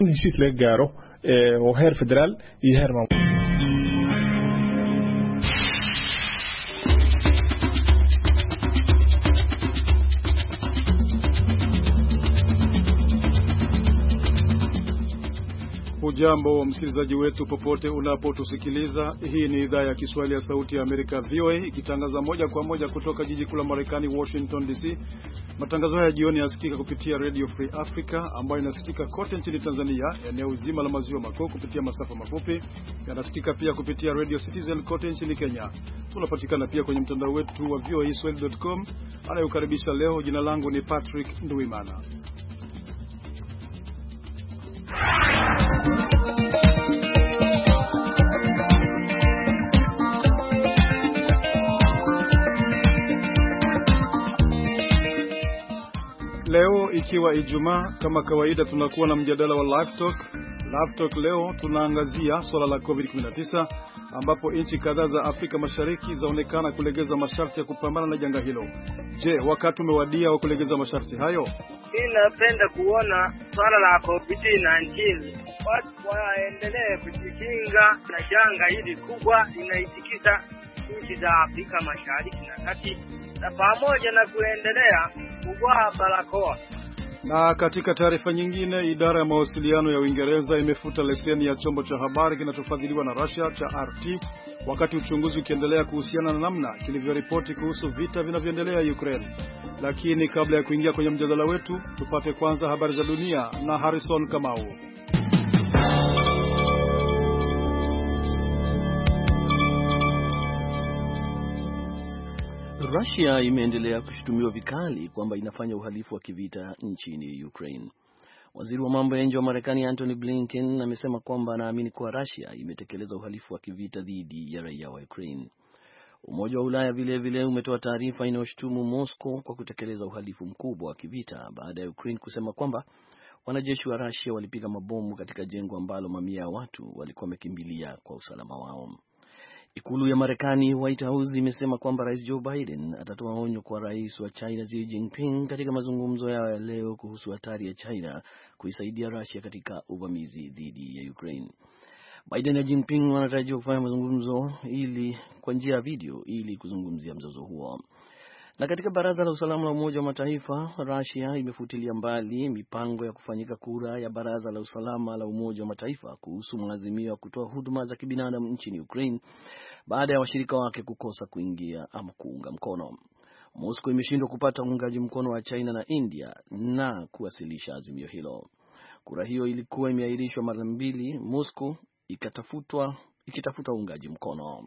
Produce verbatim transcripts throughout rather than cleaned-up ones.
heshiis laga gaaro ee oo heer federaal iyo heer maamul. Hujambo msikilizaji wetu popote unapotusikiliza. Hii ni idhaa ya Kiswahili ya Sauti ya Amerika V O A ikitangaza moja kwa moja kutoka jiji kuu la Marekani Washington D C. Matangazo haya jioni yasikika kupitia Radio Free Africa ambayo inasikika kote nchini Tanzania, eneo zima la maziwa makuu kupitia masafa mafupi. Yanasikika pia kupitia Radio Citizen kote nchini Kenya. Tunapatikana pia kwenye mtandao wetu wa v o a swahili dot com. Anayokaribisha leo, jina langu ni Patrick Nduwimana. Leo ikiwa Ijumaa, kama kawaida tunakuwa na mjadala wa Live Talk. Live Talk leo tunaangazia swala la COVID kumi na tisa ambapo nchi kadhaa za Afrika Mashariki zaonekana kulegeza masharti ya kupambana na janga hilo. Je, wakati umewadia wa kulegeza masharti hayo? Ninapenda kuona swala la COVID kumi na tisa watu waendelee kujikinga na janga hili kubwa linaitikisa nchi za Afrika Mashariki na Kati, na pamoja na kuendelea kuvaa barakoa. Na katika taarifa nyingine, idara ya mawasiliano ya Uingereza imefuta leseni ya chombo cha habari kinachofadhiliwa na Russia cha R T, wakati uchunguzi ukiendelea kuhusiana na namna kilivyoripoti kuhusu vita vinavyoendelea Ukraine. Lakini kabla ya kuingia kwenye mjadala wetu, tupate kwanza habari za dunia na Harrison Kamau. Russia imeendelea kushutumiwa vikali kwamba inafanya uhalifu wa kivita nchini Ukraine. Waziri wa mambo ya nje wa Marekani Antony Blinken amesema kwamba anaamini kuwa Russia imetekeleza uhalifu wa kivita dhidi ya raia wa Ukraine. Umoja wa Ulaya vile vile umetoa taarifa inayoshutumu Moscow kwa kutekeleza uhalifu mkubwa wa kivita baada ya Ukraine kusema kwamba wanajeshi wa Russia walipiga mabomu katika jengo ambalo mamia ya watu walikuwa wamekimbilia kwa usalama wao. Ikulu ya Marekani White House imesema kwamba Rais Joe Biden atatoa onyo kwa Rais wa China Xi Jinping katika mazungumzo yao ya leo kuhusu hatari ya China kuisaidia Russia katika uvamizi dhidi ya Ukraine. Biden na Jinping wanatarajiwa kufanya mazungumzo ili kwa njia ya video ili kuzungumzia mzozo huo. Na katika Baraza la Usalama la Umoja wa Mataifa, Russia imefutilia mbali mipango ya kufanyika kura ya Baraza la Usalama la Umoja wa Mataifa kuhusu maazimio ya kutoa huduma za kibinadamu nchini Ukraine baada ya washirika wake kukosa kuingia ama kuunga mkono. Moscow imeshindwa kupata uungaji mkono wa China na India na kuwasilisha azimio hilo. Kura hiyo ilikuwa imeahirishwa mara mbili, Moscow ikatafutwa ikitafuta uungaji mkono.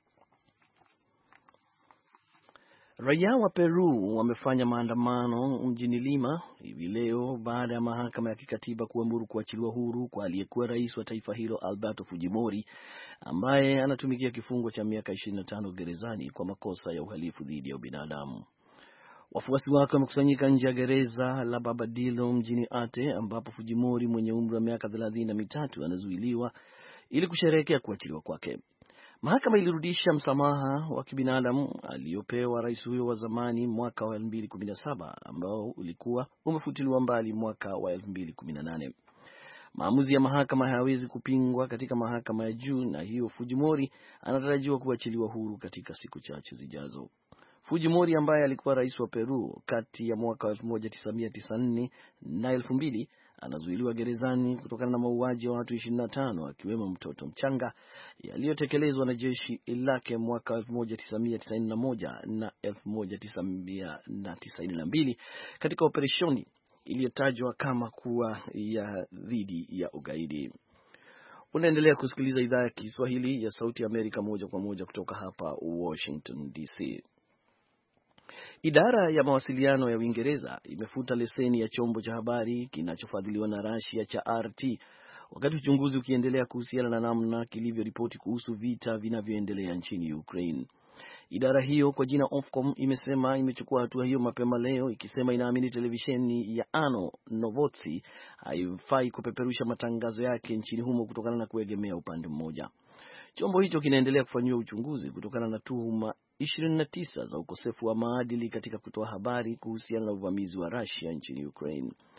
Raia wa Peru wamefanya maandamano mjini Lima hivi leo baada ya mahakama ya kikatiba kuamuru kuachiliwa huru kwa aliyekuwa rais wa taifa hilo Alberto Fujimori, ambaye anatumikia kifungo cha miaka ishirini na tano gerezani kwa makosa ya uhalifu dhidi ya ubinadamu. Wafuasi wake wamekusanyika nje ya gereza la Babadillo mjini Ate, ambapo Fujimori mwenye umri wa miaka thelathini na mitatu anazuiliwa ili kusherehekea kuachiliwa kwake. Mahakama ilirudisha msamaha wa kibinadamu aliopewa rais huyo wa zamani mwaka wa elfu mbili kumi na saba ambao ulikuwa umefutiliwa mbali mwaka wa elfu mbili kumi na nane. Maamuzi ya mahakama hayawezi kupingwa katika mahakama ya juu, na hiyo Fujimori anatarajiwa kuachiliwa huru katika siku chache zijazo. Fujimori ambaye alikuwa rais wa Peru kati ya mwaka wa elfu moja tisa mia tisini na nne na elfu mbili anazuiliwa gerezani kutokana na mauaji ya watu ishirini na tano akiwemo mtoto mchanga yaliyotekelezwa na jeshi lake mwaka elfu moja tisa mia tisini na moja na elfu moja tisa mia tisini na mbili katika operesheni iliyotajwa kama kuwa ya dhidi ya ugaidi. Unaendelea kusikiliza idhaa ya Kiswahili ya Sauti ya Amerika moja kwa moja kutoka hapa Washington D C. Idara ya mawasiliano ya Uingereza imefuta leseni ya chombo cha habari kinachofadhiliwa na Russia cha R T, wakati uchunguzi ukiendelea kuhusiana na namna kilivyoripoti kuhusu vita vinavyoendelea nchini Ukraine. Idara hiyo kwa jina Ofcom imesema imechukua hatua hiyo mapema leo, ikisema inaamini televisheni ya Ano Novosti haifai kupeperusha matangazo yake nchini humo kutokana na kuegemea upande mmoja. Chombo hicho kinaendelea kufanyiwa uchunguzi kutokana na tuhuma ishirini na tisa za ukosefu wa maadili katika kutoa habari kuhusiana na uvamizi wa Russia nchini Ukraine.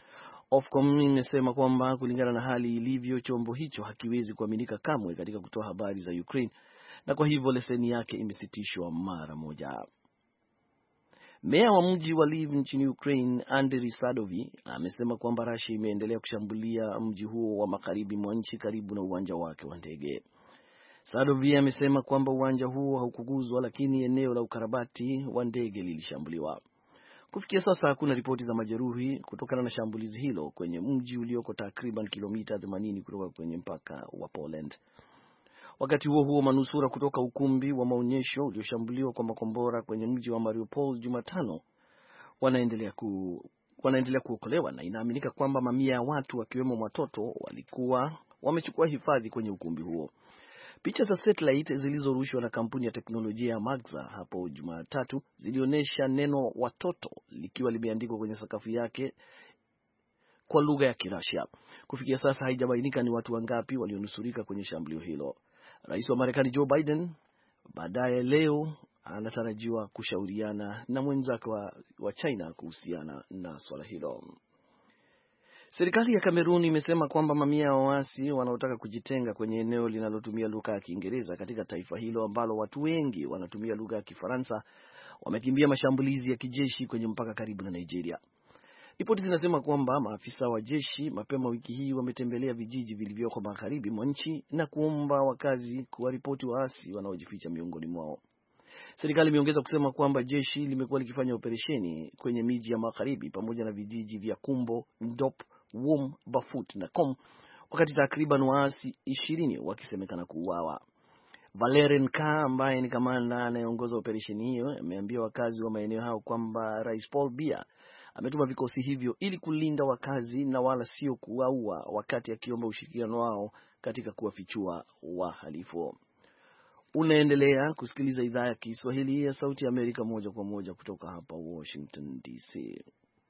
Ofcom imesema kwamba kulingana na hali ilivyo, chombo hicho hakiwezi kuaminika kamwe katika kutoa habari za Ukraine, na kwa hivyo leseni yake imesitishwa mara moja. Meya wa mji wa Lviv nchini Ukraine, Andriy Sadovi, amesema kwamba Russia imeendelea kushambulia mji huo wa magharibi mwa nchi karibu na uwanja wake wa ndege. Sadovi amesema kwamba uwanja huo haukuguzwa, lakini eneo la ukarabati wa ndege lilishambuliwa. Kufikia sasa hakuna ripoti za majeruhi kutokana na shambulizi hilo kwenye mji ulioko takriban kilomita themanini kutoka kwenye mpaka wa Poland. Wakati huo huo, manusura kutoka ukumbi wa maonyesho ulioshambuliwa kwa makombora kwenye mji wa Mariupol Jumatano wanaendelea ku, wanaendelea kuokolewa, na inaaminika kwamba mamia ya watu wakiwemo watoto walikuwa wamechukua hifadhi kwenye ukumbi huo. Picha za satellite zilizorushwa na kampuni ya teknolojia ya Maxar hapo Jumatatu zilionyesha neno watoto likiwa limeandikwa kwenye sakafu yake kwa lugha ya Kirusia. Kufikia sasa haijabainika ni watu wangapi walionusurika kwenye shambulio hilo. Rais wa Marekani Joe Biden baadaye leo anatarajiwa kushauriana na mwenzake wa, wa China kuhusiana na swala hilo. Serikali ya Kamerun imesema kwamba mamia ya waasi wanaotaka kujitenga kwenye eneo linalotumia lugha ya Kiingereza katika taifa hilo ambalo watu wengi wanatumia lugha ya Kifaransa wamekimbia mashambulizi ya kijeshi kwenye mpaka karibu na Nigeria. Ripoti zinasema kwamba maafisa wa jeshi mapema wiki hii wametembelea vijiji vilivyoko magharibi mwa nchi na kuomba wakazi kuwaripoti waasi wanaojificha miongoni mwao. Serikali imeongeza kusema kwamba jeshi limekuwa likifanya operesheni kwenye miji ya magharibi pamoja na vijiji vya Kumbo, Ndop, Wom, Bafut na Kom, wakati takriban waasi ishirini wakisemekana kuuawa. Valerian Ka, ambaye ni kamanda anayeongoza operesheni hiyo, ameambia wakazi wa maeneo hayo kwamba Rais Paul Biya ametuma vikosi hivyo ili kulinda wakazi na wala sio kuwaua, wakati akiomba ushirikiano wao katika kuwafichua wahalifu. Unaendelea kusikiliza idhaa ya Kiswahili ya Sauti ya Amerika moja kwa moja kutoka hapa Washington D C.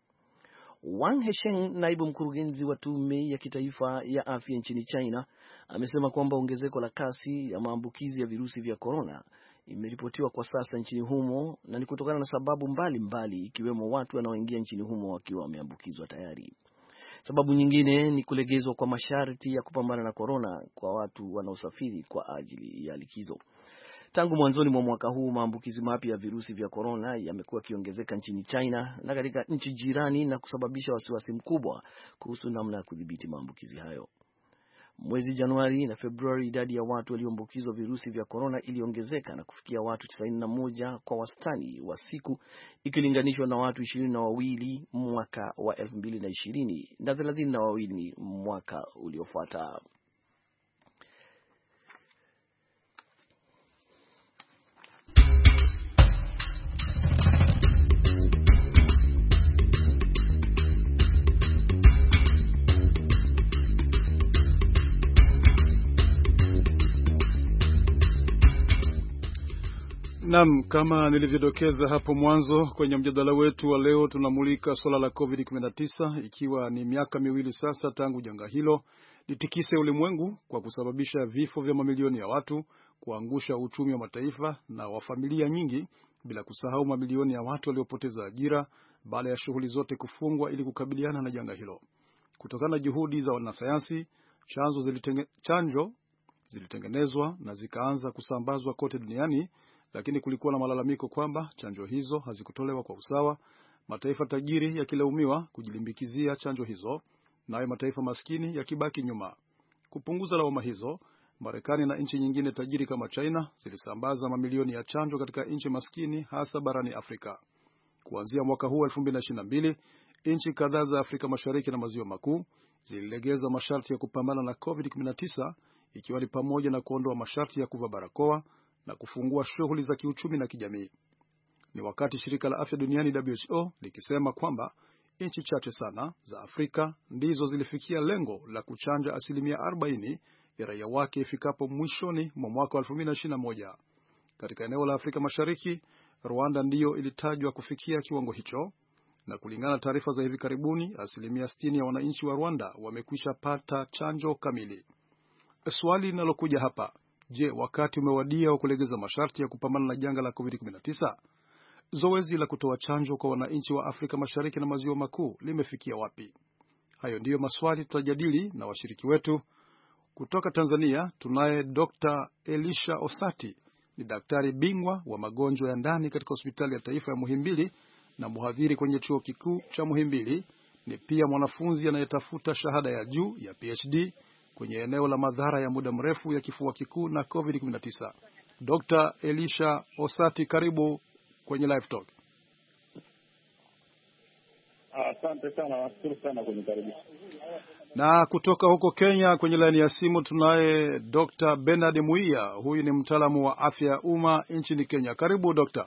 Wang Hesheng, naibu mkurugenzi wa tume ya kitaifa ya afya nchini China, amesema kwamba ongezeko la kasi ya maambukizi ya virusi vya corona imeripotiwa kwa sasa nchini humo na ni kutokana na sababu mbalimbali mbali, ikiwemo watu wanaoingia nchini humo wakiwa wameambukizwa tayari. Sababu nyingine ni kulegezwa kwa masharti ya kupambana na corona kwa watu wanaosafiri kwa ajili ya likizo. Tangu mwanzoni mwa mwaka huu, maambukizi mapya ya virusi vya corona yamekuwa kiongezeka nchini China na katika nchi jirani na kusababisha wasiwasi mkubwa kuhusu namna ya kudhibiti maambukizi hayo. Mwezi Januari na Februari, idadi ya watu walioambukizwa virusi vya corona iliongezeka na kufikia watu tisini na moja kwa wastani wa siku, ikilinganishwa na watu ishirini na wawili mwaka wa elfu mbili na ishirini na thelathini na wawili mwaka uliofuata. Naam, kama nilivyodokeza hapo mwanzo kwenye mjadala wetu wa leo, tunamulika swala la COVID kumi na tisa, ikiwa ni miaka miwili sasa tangu janga hilo litikise ulimwengu kwa kusababisha vifo vya mamilioni ya watu, kuangusha uchumi wa mataifa na wa familia nyingi, bila kusahau mamilioni ya watu waliopoteza ajira baada ya shughuli zote kufungwa ili kukabiliana na janga hilo. Kutokana na juhudi za wanasayansi, chanzo zilitenge, chanjo zilitengenezwa na zikaanza kusambazwa kote duniani, lakini kulikuwa na malalamiko kwamba chanjo hizo hazikutolewa kwa usawa, mataifa tajiri yakilaumiwa kujilimbikizia chanjo hizo, nayo mataifa maskini yakibaki nyuma. Kupunguza lawama hizo, Marekani na nchi nyingine tajiri kama China zilisambaza mamilioni ya chanjo katika nchi maskini, hasa barani Afrika. Kuanzia mwaka huu elfu mbili na ishirini na mbili, nchi kadhaa za Afrika Mashariki na Maziwa Makuu zililegeza masharti ya kupambana na COVID kumi na tisa, ikiwa ni pamoja na kuondoa masharti ya kuvaa barakoa na kufungua shughuli za kiuchumi na kijamii. Ni wakati shirika la afya duniani W H O likisema kwamba nchi chache sana za Afrika ndizo zilifikia lengo la kuchanja asilimia arobaini ya raia wake ifikapo mwishoni mwa mwaka elfu mbili na ishirini na moja. Katika eneo la Afrika Mashariki, Rwanda ndiyo ilitajwa kufikia kiwango hicho, na kulingana na taarifa za hivi karibuni, asilimia sitini ya wananchi wa Rwanda wamekwisha pata chanjo kamili. Swali linalokuja hapa, je, wakati umewadia wa kulegeza masharti ya kupambana na janga la COVID kumi na tisa? Zoezi la kutoa chanjo kwa wananchi wa Afrika Mashariki na Maziwa Makuu limefikia wapi? Hayo ndiyo maswali tutajadili na washiriki wetu. Kutoka Tanzania tunaye Doctor Elisha Osati, ni daktari bingwa wa magonjwa ya ndani katika hospitali ya taifa ya Muhimbili na mhadhiri kwenye chuo kikuu cha Muhimbili. Ni pia mwanafunzi anayetafuta shahada ya juu ya P H D kwenye eneo la madhara ya muda mrefu ya kifua kikuu na COVID kumi na tisa. Doctor Elisha Osati, karibu kwenye Live Talk. Asante sana, nashukuru sana kwa kunikaribisha. Na kutoka huko Kenya kwenye laini ya simu tunaye Doctor Bernard Muia, huyu ni mtaalamu wa afya ya umma nchini Kenya. Karibu Doctor.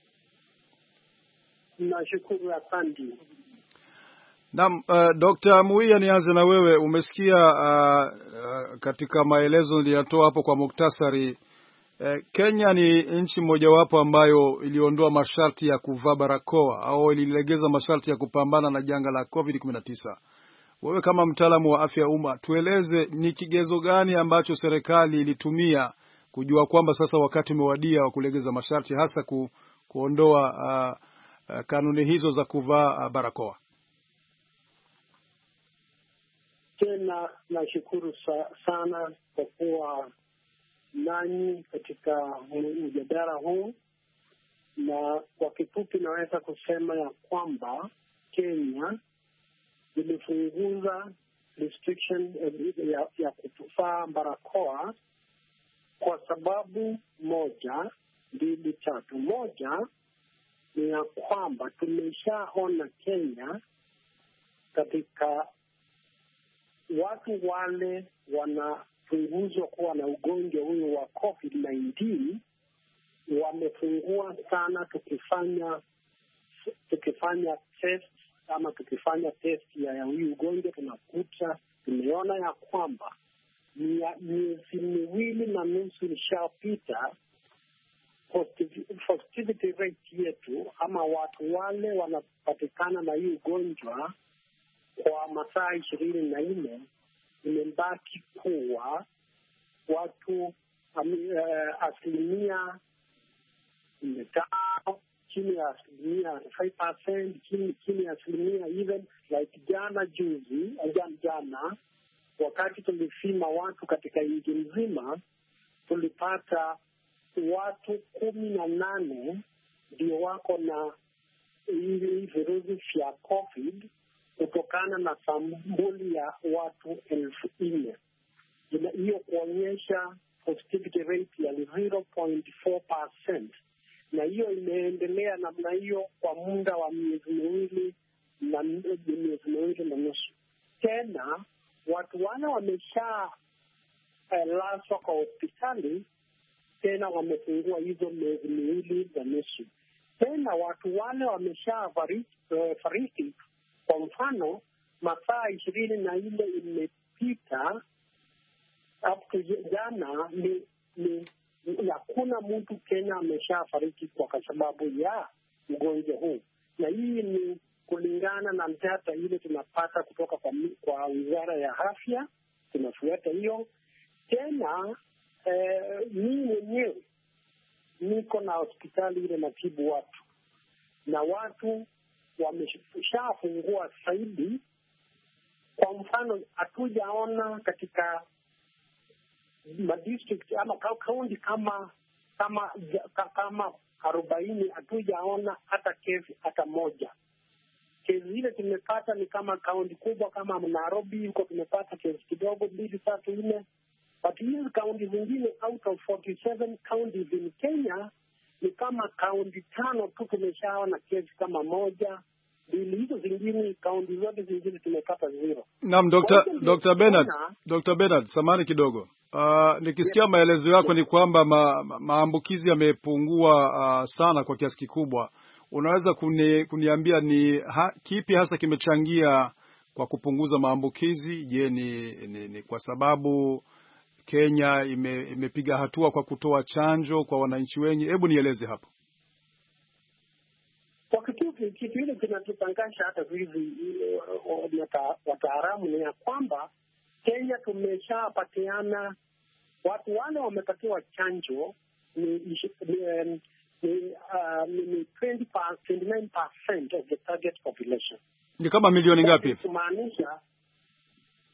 Nashukuru, asante. Naam, uh, Doctor Muia, nianze na wewe. Umesikia uh, uh, katika maelezo niliyatoa hapo kwa muktasari, uh, Kenya ni nchi mojawapo ambayo iliondoa masharti ya kuvaa barakoa au ililegeza masharti ya kupambana na janga la COVID kumi na tisa. Wewe kama mtaalamu wa afya ya umma, tueleze ni kigezo gani ambacho serikali ilitumia kujua kwamba sasa wakati umewadia wa kulegeza masharti, hasa ku, kuondoa uh, uh, kanuni hizo za kuvaa uh, barakoa? Tena nashukuru sa, sana kwa kuwa nani katika mjadala huu, na kwa kifupi naweza kusema ya kwamba Kenya ilifunguza restriction ya, ya kuvaa barakoa kwa sababu moja, mbili, tatu. Moja ni ya kwamba tumeshaona Kenya katika watu wale wanapunguzwa kuwa na ugonjwa huyo wa COVID kumi na tisa, wamefungua sana tukifanya tukifanya test ama tukifanya test ya huyu ugonjwa, tunakuta tumeona ya kwamba miezi miwili na nusu ilishapita, positivity rate yetu ama watu wale wanapatikana na hii ugonjwa kwa masaa ishirini na nne imebaki kuwa watu um, uh, asilimia tano, chini ya asilimia five percent, chini, chini ya asilimia even like jana juzi, jana jana wakati tulifima watu katika nchi nzima, tulipata watu kumi na nane ndio wako na hivi virusi vya COVID kutokana na sampuli ya watu elfu nne. Hiyo kuonyesha positivity rate ya zero point four percent, na hiyo imeendelea namna hiyo kwa muda wa miezi miwili na miezi miwili na nusu. Tena watu wale wamesha eh, laswa kwa hospitali, tena wamefungua hizo miezi miwili na nusu. Tena watu wale wamesha fariki, uh, fariki kwa mfano masaa ishirini na nne imepita up to jana, ni ni hakuna mtu Kenya ameshafariki kwa sababu ya ugonjwa huu, na hii ni kulingana na data ile tunapata kutoka kwa, kwa Wizara ya Afya. Tunafuata hiyo. Tena eh, mimi mwenyewe niko na hospitali ile natibu watu, na watu wameshafungua zaidi. Kwa mfano, hatujaona katika madistrict ama kaunti kama kama kama arobaini, hatujaona hata kesi hata moja. Kesi ile tumepata ni kama kaunti kubwa kama Nairobi, huko tumepata kesi kidogo, mbili, tatu, nne. But hizi kaunti zingine out of forty-seven counties in Kenya ni kama kaunti tano tu tumeshaona kesi kama moja, mbili. Hizo zingine kaunti zote zingine tumepata zero. Naam, Dr. Dr. Bernard, Dr. Bernard, samahani kidogo. Uh, nikisikia yeah, maelezo yako yeah, ni kwamba ma, ma, maambukizi yamepungua uh, sana kwa kiasi kikubwa. Unaweza kuni, kuniambia ni ha, kipi hasa kimechangia kwa kupunguza maambukizi? Je, ni, ni, ni kwa sababu Kenya ime, imepiga hatua kwa kutoa chanjo kwa wananchi wengi? Hebu nieleze hapo. Kwa kitu kitu ile kinatutangaza hata hivi wataalamu ni ya kwamba Kenya tumeshapatiana watu wale wamepatiwa chanjo ni ni, ni, uh, ni twenty-nine percent of the target population. Ni kama milioni ngapi? Kumaanisha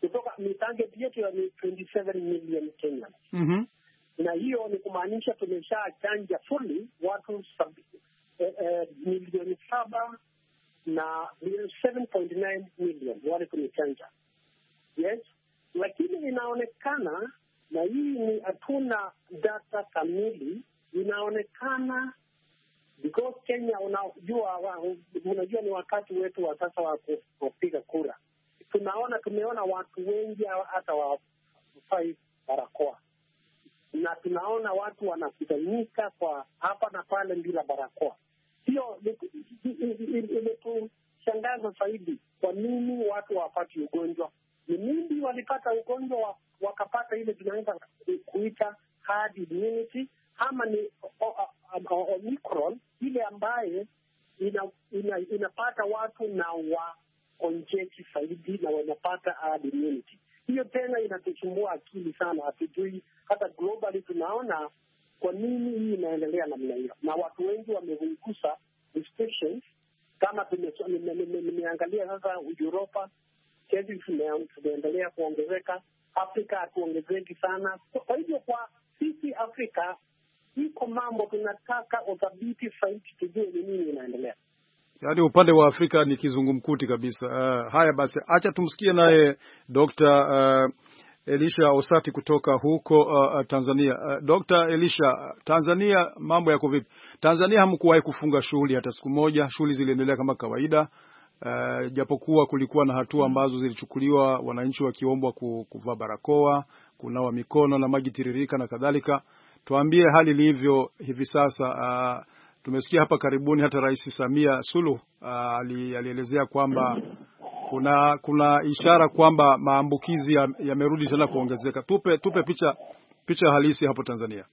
kutoka ni target yetu ni twenty-seven million Kenyans. Mhm. Na hiyo ni kumaanisha tumeshachanja fully watu sab, eh, eh, milioni saba na seven point nine million wale tumechanja. Yes, lakini inaonekana, na hii ni hatuna data kamili, inaonekana because Kenya unajua unajua ni wakati wetu wa sasa wa kupiga kura. Tunaona tumeona watu wengi hata wafai barakoa, na tunaona watu wanakusanyika kwa hapa na pale bila barakoa. Hiyo imetushangaza zaidi. Kwa nini watu wapati ugonjwa? Ni nini walipata ugonjwa wakapata ile tunaweza kuita herd immunity, ama ni Omicron ile ambaye ina, ina, inapata watu na waonjeki zaidi na wanapata herd immunity. Hiyo tena inatusumbua akili sana, hatujui hata globally tunaona kwa nini hii inaendelea namna hiyo, na watu wengi wamegusa restrictions kama tumeangalia sasa Europa kesi zimeendelea kuongezeka, Afrika hatuongezeki sana. Kwa hivyo kwa sisi Afrika iko mambo tunataka uthabiti zaidi, tujue ni nini inaendelea. Yaani upande wa Afrika ni kizungumkuti kabisa. Uh, haya basi acha tumsikie naye Doctor uh, Elisha Osati kutoka huko uh, Tanzania. Uh, Doctor Elisha, Tanzania mambo yako vipi? Tanzania hamkuwahi kufunga shughuli hata siku moja, shughuli ziliendelea kama kawaida. Uh, japokuwa kulikuwa na hatua ambazo zilichukuliwa, wananchi wakiombwa kuvaa barakoa, kunawa mikono na maji tiririka na kadhalika. Tuambie hali ilivyo hivi sasa. Uh, tumesikia hapa karibuni hata Rais Samia Suluhu uh, alielezea kwamba kuna kuna ishara kwamba maambukizi yamerudi ya tena kuongezeka. Tupe tupe picha picha halisi hapo Tanzania.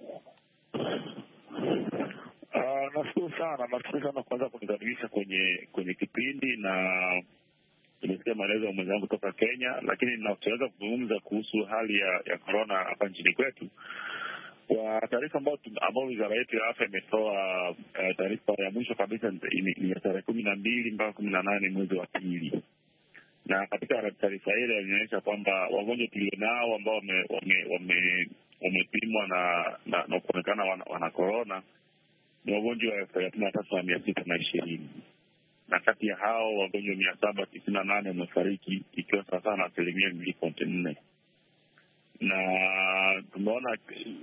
Uh, nashukuru sana, nashukuru sana kwanza kunikaribisha kwenye kwenye kipindi, na nimesikia maelezo ya mwenzangu kutoka Kenya, lakini ninaweza kuzungumza kuhusu hali ya ya corona hapa nchini kwetu. Kwa taarifa ambayo ambayo wizara yetu ya afya imetoa, uh, taarifa ya mwisho kabisa ni ya tarehe kumi na mbili mpaka kumi na nane mwezi wa pili, na katika taarifa ile inaonyesha kwamba wagonjwa tulionao ambao wame wame wamepimwa na na, na kuonekana wana, wana corona ni wagonjwa elfu thelathini na tatu na mia sita na ishirini, na kati ya hao wagonjwa mia saba tisini na nane wamefariki, ikiwa sawa na asilimia mbili nukta nne. Na tumeona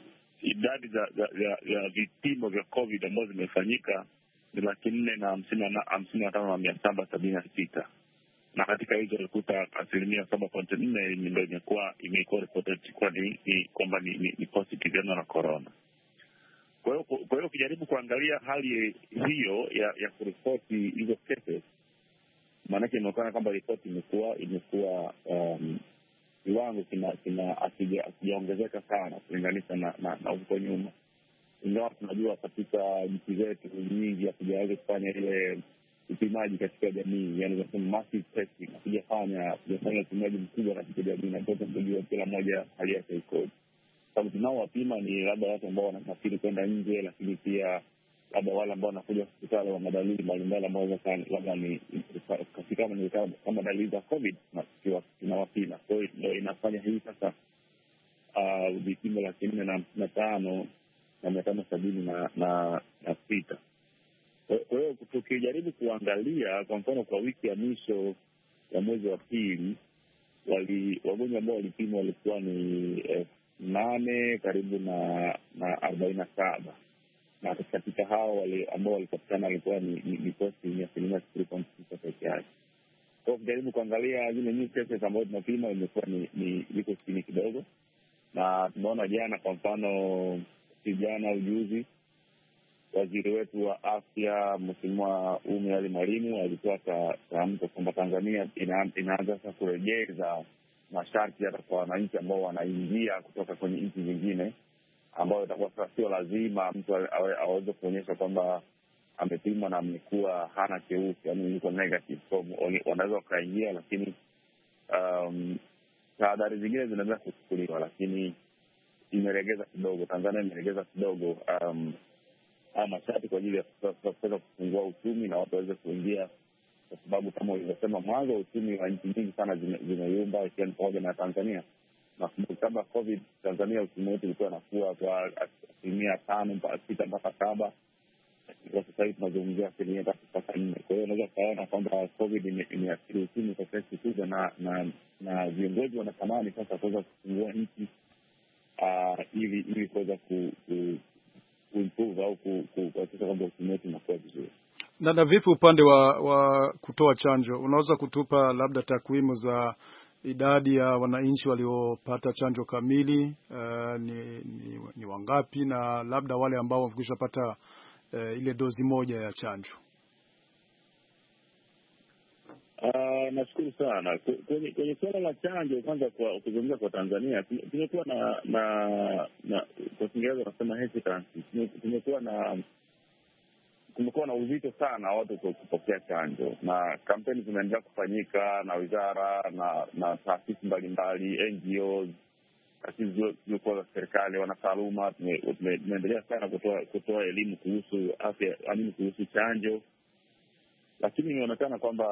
idadi za ya vipimo vya COVID ambazo zimefanyika ni laki nne na hamsini na tano na mia saba sabini na sita, na katika hizo tulikuta asilimia saba nukta nne ndio imekuwa imekuwa reported kwa ni kwamba ni, ni, ni positive na corona. Kwa hiyo kwa hiyo ukijaribu kuangalia hali hiyo ya ya kuripoti hizo cases, maana yake inaonekana kwamba ripoti imekuwa imekuwa um, kiwango kina kina asijaongezeka sana kulinganisha na na, na huko nyuma. Ingawa tunajua katika nchi zetu nyingi hatujaweza kufanya ile upimaji katika jamii, yani tunasema massive testing, hatujafanya hatujafanya upimaji mkubwa katika jamii na toto kujua kila mmoja hali yake iko. Sababu tunao wapima ni labda watu ambao wanasafiri kwenda nje, lakini pia labda wale ambao wanakuja hospitali wa madalili mbalimbali ambao labda ni katika kama dalili za COVID na tukiwa tunawapima. Kwa hiyo ndio inafanya hii sasa uh, vipimo laki nne na hamsini na tano na mia tano sabini na na na sita. Kwa hiyo tukijaribu kuangalia kwa mfano kwa wiki ya mwisho ya mwezi wa pili, wali wagonjwa ambao walipimwa walikuwa ni eh, nane karibu na na arobaini na saba, na katika hao wale ambao walipatikana walikuwa ni ni posti ni asilimia sifuri nukta sita pekee yake. Kwa hiyo kujaribu kuangalia zile new cases ambazo tunapima imekuwa ni ni liko chini kidogo, na tumeona jana kwa mfano si jana ujuzi waziri wetu wa afya Mheshimiwa Ummy Ali Mwalimu alikuwa tamko kwamba Tanzania ina, inaanza sasa kurejeza masharti hata kwa wananchi ambao wanaingia kutoka kwenye nchi zingine, ambao itakuwa sasa sio lazima mtu aweze kuonyesha kwamba amepimwa na amekuwa hana cheusi, yani yuko negative. So wanaweza wakaingia, lakini um, tahadhari zingine zinaweza kuchukuliwa, lakini imeregeza kidogo. Tanzania imeregeza kidogo um, masharti kwa ajili ya kuweza kufungua uchumi na watu waweze kuingia kwa sababu kama ulivyosema mwanzo, uchumi wa nchi nyingi sana zimeyumba, ikiwa ni pamoja na Tanzania. Na kabla COVID, Tanzania uchumi wetu ulikuwa unakuwa kwa asilimia tano mpaka sita mpaka saba. Kwa sasa hivi tunazungumzia asilimia tatu mpaka nne. Kwa hiyo unaweza kuona kwamba COVID imeathiri uchumi kwa kiasi kikubwa, na na na viongozi wanatamani sasa kuweza kufungua nchi uh, ili ili kuweza ku, ku, kuimprove au kuhakikisha kwamba uchumi wetu unakuwa vizuri. Na na vipi upande wa wa kutoa chanjo? Unaweza kutupa labda takwimu za idadi ya wananchi waliopata chanjo kamili, uh, ni, ni ni wangapi, na labda wale ambao wamekishapata uh, ile dozi moja ya chanjo? Uh, nashukuru sana. Kwenye kwenye suala la chanjo, kwanza kwa kuzungumza kwa Tanzania, tumekuwa na na na kwa Kiingereza wanasema hesitancy. Tumekuwa na kumekuwa na uzito sana watu kupokea chanjo, na kampeni zinaendelea kufanyika na wizara na na taasisi mbalimbali, N G Os, taasisi zilizokuwa za serikali, wanataaluma. Tumeendelea sana kutoa kutoa elimu kuhusu afya, elimu kuhusu chanjo, lakini inaonekana kwamba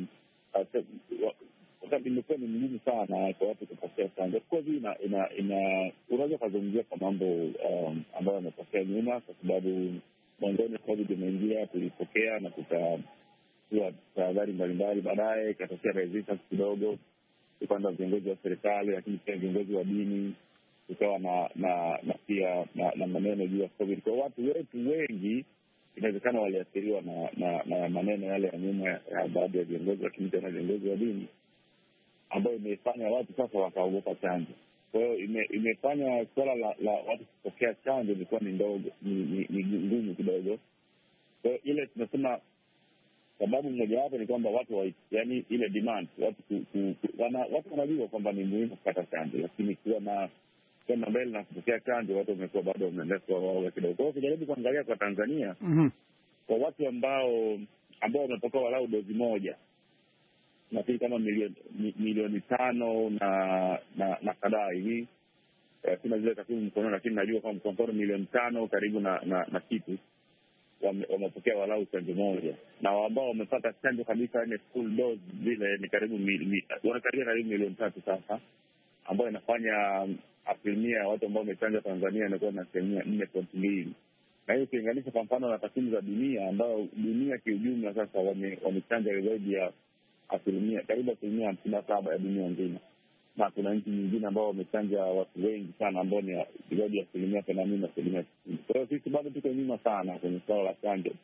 wakati imekuwa ni mgumu sana kwa watu kupokea chanjo. Kwa hivyo ina ina, ina unaweza kuzungumzia kwa mambo um, ambayo yametokea nyuma, kwa sababu mwanzoni COVID imeingia, tulipokea na tukachukua tahadhari mbalimbali. Baadaye ikatokea resistance kidogo upande wa viongozi wa serikali, lakini pia viongozi wa dini, tukawa na na na pia na, na maneno juu ya COVID. Kwa watu wetu wengi inawezekana waliathiriwa na, na na maneno yale ya nyuma ya baadhi ya viongozi, lakini pia na viongozi wa dini, ambayo imefanya watu sasa wakaogopa chanjo. Kwa hiyo ime, imefanya suala la, la watu kupokea chanjo ilikuwa ni ndogo, ni ngumu kidogo. Kwa hiyo ile tunasema sababu moja wapo ni kwamba watu wa, yani ile demand, watu ku, ku, wana, watu wanajua kwamba ni muhimu kupata chanjo, lakini kuwa na kwenda mbele na kupokea chanjo watu wamekuwa bado wameendeshwa wao kidogo. Kwa hiyo kujaribu kuangalia kwa Tanzania, mm-hmm. kwa watu ambao ambao wamepokea walau dozi moja, nafikiri kama milioni milioni tano na na, na kadhaa hivi. Eh, sina zile takwimu mkononi, lakini najua kwamba kwa mfano milioni tano karibu na na, na kitu wamepokea walau chanjo moja, na ambao wamepata chanjo kabisa, yani full dose vile ni karibu wanakaribia karibu milioni tatu sasa, ambao inafanya asilimia ya watu ambao wamechanja Tanzania inakuwa na asilimia nne point mbili. Na hiyo ukilinganisha kwa mfano na takwimu za dunia, ambao dunia kiujumla sasa wamechanja zaidi ya asilimia karibu asilimia hamsini na saba ya dunia nzima, na kuna nchi nyingine ambao wamechanja watu wengi sana ambao ni zaidi ya asilimia themanini na asilimia tisini. Kwa hiyo sisi bado tuko nyuma sana kwenye suala la chanjo,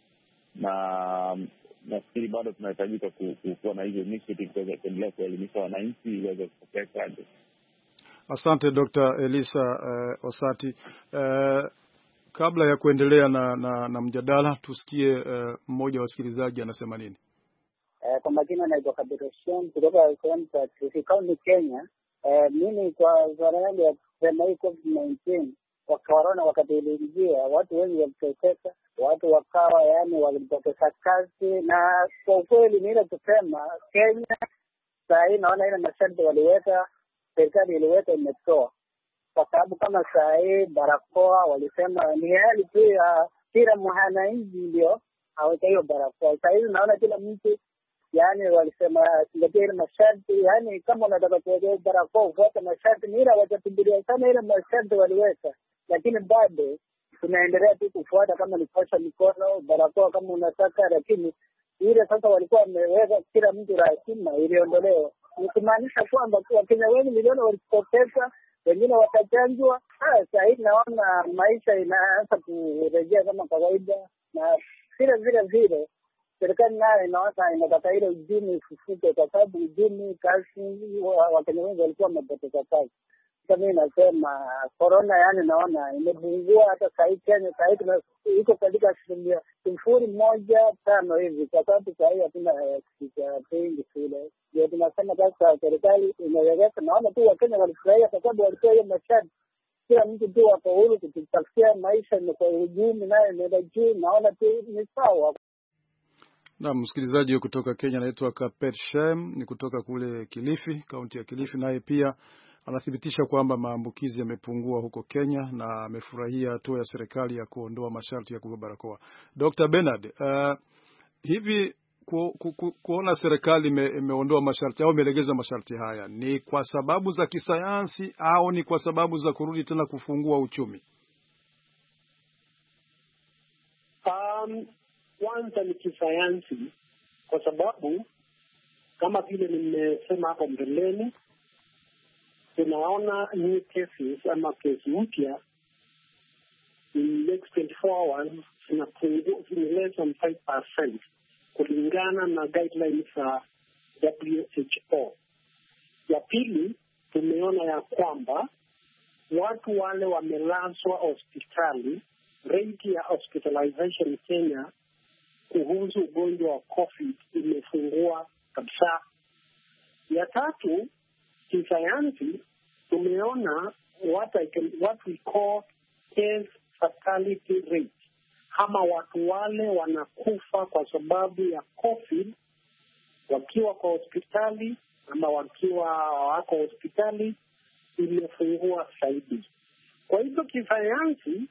na nafikiri bado tunahitajika kuwa na hizo initiative kuweza kuendelea kuelimisha wananchi ili waweze kupokea chanjo. Asante Doctor Elisa uh, Osati. Uh, kabla ya kuendelea na, na, na mjadala, tusikie uh, mmoja wa wasikilizaji anasema nini. Uh, kwa majina naitwa Kabiroshen kutoka Kaunti Kenya. Uh, mimi kwa swala yangu ya kusema hii COVID nineteen kwa corona, wakati iliingia watu wengi waliteseka, watu wakawa yani walipoteza kazi, na kwa ukweli ni ile kusema Kenya saa hii naona ile masharti waliweka, serikali iliweka imetoa, kwa sababu kama saa hii barakoa walisema ni hali tu ya kila mwananchi ndio aweke hiyo barakoa. Saa hii naona kila mtu yani walisema singatia ile masharti, yani kama unataka kuweka barakoa ufuate masharti, ni ile wajatumbulia sana ile masharti waliweka, lakini bado tunaendelea tu kufuata, kama ni kuosha mikono, barakoa kama unataka, lakini ile sasa walikuwa wameweka kila mtu lazima iliondolewa. Nikimaanisha kwamba Wakenya wengi milioni walipoteza, wengine watachanjwa. Sasa hivi naona maisha inaanza kurejea kama kawaida, na vile vile vile serikali nayo inaona inataka ile uchumi ufufuke, kwa sababu uchumi, kazi, Wakenya wengi walikuwa wamepoteza kazi. Sasa mimi nasema corona yani naona imepungua, hata saa hii Kenya saa hii iko katika asilimia sifuri moja tano hivi, kwa sababu saa hii hatuna kisa pengi kule. Ndio tunasema sasa serikali imeweka, naona tu Wakenya walifurahia kwa sababu walikuwa hiyo masharti, kila mtu tu hapo huru kujitafutia maisha, na kwa ujumi naye imeenda juu, naona tu ni sawa. Na msikilizaji kutoka Kenya anaitwa Kapet Shem, ni kutoka kule Kilifi, kaunti ya Kilifi, naye pia anathibitisha kwamba maambukizi yamepungua huko Kenya na amefurahia hatua ya serikali ya kuondoa masharti ya kuvaa barakoa. Doctor Bernard, uh, hivi ku, ku, ku, kuona serikali imeondoa masharti au imelegeza masharti haya ni kwa sababu za kisayansi au ni kwa sababu za kurudi tena kufungua uchumi? Um, kwanza ni kisayansi, kwa sababu kama vile nimesema hapo mbeleni, tunaona new cases ama kesi mpya in next twenty-four hours zinapungua less than five percent kulingana na guidelines za W H O. Ya pili, tumeona ya kwamba watu wale wamelazwa hospitali, rate ya hospitalization Kenya kuhusu ugonjwa wa COVID imefungua kabisa. Ya tatu, kisayansi, tumeona what I can, what we call case fatality rate, ama watu wale wanakufa kwa sababu ya COVID wakiwa kwa hospitali ama wakiwa wako hospitali imefungua zaidi. Kwa hivyo kisayansi,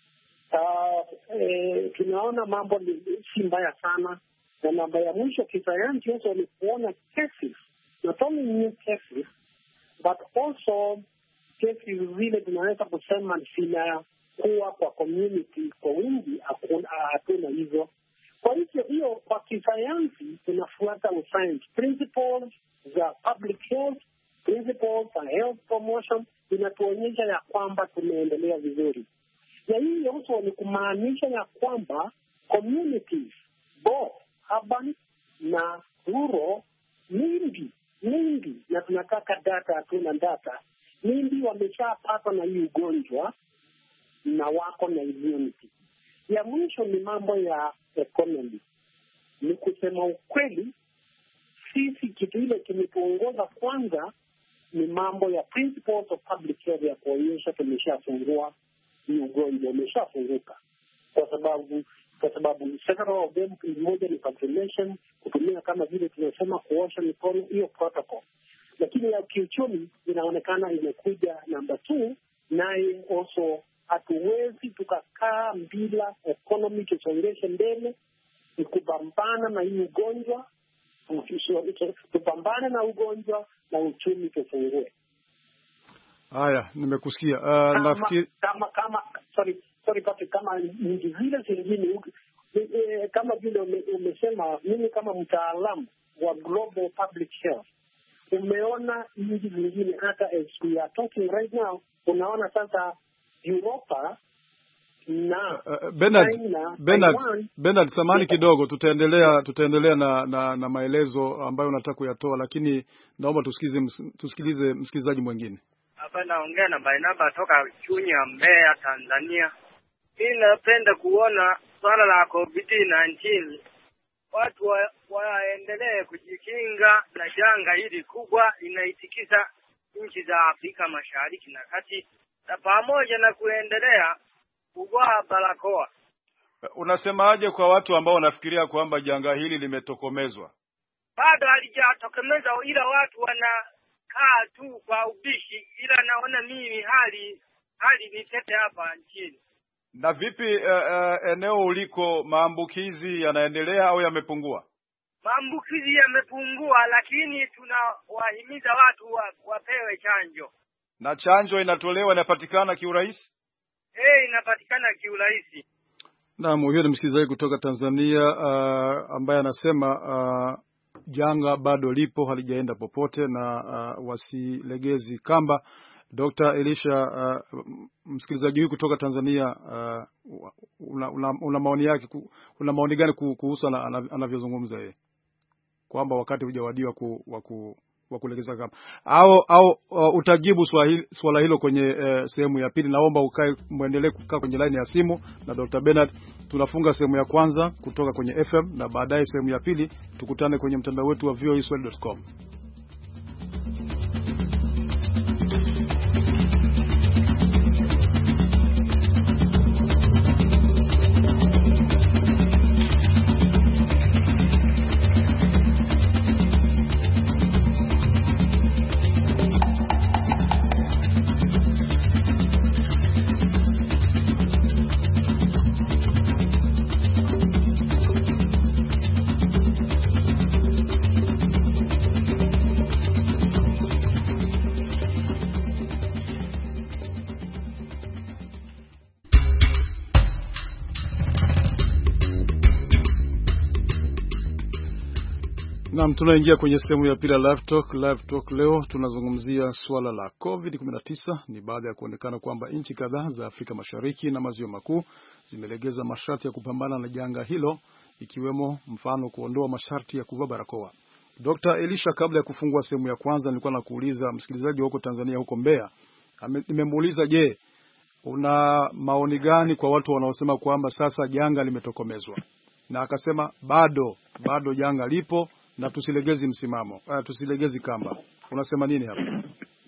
uh, eh, tunaona mambo si mbaya sana. Na mambo ya mwisho kisayansi also ni kuona cases, not only new cases, but also cases zile tunaweza kusema zinakuwa kwa community kwa wingi, hatuna hizo. Kwa hivyo hiyo kwa kisayansi tunafuata science principles za public health, principles za health promotion, inatuonyesha ya kwamba tumeendelea vizuri. Na hii also ni kumaanisha ya kwamba communities both urban na rural mingi mingi, na tunataka data, hatuna data mingi, wameshapatwa na hii ugonjwa na wako na immunity. Ya mwisho ni mambo ya economy. Ni kusema ukweli, sisi kitu ile kimetuongoza kwanza ni mambo ya principles of public health, ya kuonyesha tumeshafungua hii ugonjwa, umeshafunguka. Kwa sababu kwa sababu several of them, moja ni vaccination, kutumia kama vile tunasema kuosha mikono, hiyo protocol. Lakini ya kiuchumi inaonekana imekuja number two, naye also hatuwezi tukakaa bila economy tusongeshe mbele, ni kupambana na hii ugonjwa, tupambane na ugonjwa na uchumi tufungue. Haya, nimekusikia. Uh, kama, nafikiri kama kama sorry sorry Patrick, kama nchi zile zingine e, kama vile ume, umesema, mimi kama mtaalamu wa global public health, umeona nchi zingine hata as we are talking right now, unaona sasa Europa na uh, Bernard China, Bernard Taiwan, Bernard samani kidogo, tutaendelea tutaendelea na, na na maelezo ambayo unataka kuyatoa, lakini naomba tusikize tusikilize msikilizaji mwingine. Hapa naongea na Bainaba toka Chunya, Mbeya, Tanzania. Mimi napenda kuona swala la COVID nineteen watu wa, waendelee kujikinga na janga hili kubwa linaitikisa nchi za Afrika Mashariki na Kati, na pamoja na kuendelea kuvaa barakoa. Unasemaje kwa watu ambao wanafikiria kwamba janga hili limetokomezwa? Bado halijatokomezwa, ila watu wanakaa tu kwa ubishi, ila naona mimi hali hali ni tete hapa nchini. Na vipi uh, uh, eneo uliko maambukizi yanaendelea au yamepungua? Maambukizi yamepungua, lakini tunawahimiza watu wa, wapewe chanjo. Na chanjo inatolewa, inapatikana kiurahisi? Eh, inapatikana kiurahisi. Naam, huyo ni msikilizaji kutoka Tanzania uh, ambaye anasema uh, janga bado lipo, halijaenda popote na uh, wasilegezi kamba. Doctor Elisha, uh, msikilizaji huyu kutoka Tanzania, uh, una, una, una maoni yake, una maoni gani kuhusu anavyozungumza yeye kwamba wakati hujawadiwa ku, wa ku, wa kulegeza kamba? Au au uh, utajibu swala hilo kwenye uh, sehemu ya pili. Naomba ukae muendelee kukaa kwenye line ya simu na Doctor Bernard. Tunafunga sehemu ya kwanza kutoka kwenye F M na baadaye sehemu ya pili tukutane kwenye mtandao wetu wa voa swahili dot com. Naam, tunaingia kwenye sehemu ya pili ya Live Talk. Live Talk leo tunazungumzia swala la COVID kumi na tisa. Ni baada ya kuonekana kwamba nchi kadhaa za Afrika Mashariki na Maziwa Makuu zimelegeza masharti ya kupambana na janga hilo, ikiwemo mfano kuondoa masharti ya kuvaa barakoa. Doctor Elisha, kabla ya kufungua sehemu ya kwanza, nilikuwa nakuuliza msikilizaji huko Tanzania, huko Mbeya, nimemuuliza je, una maoni gani kwa watu wanaosema kwamba sasa janga limetokomezwa? Na akasema bado bado janga lipo na tusilegezi msimamo, uh, tusilegezi kamba. Unasema nini hapa?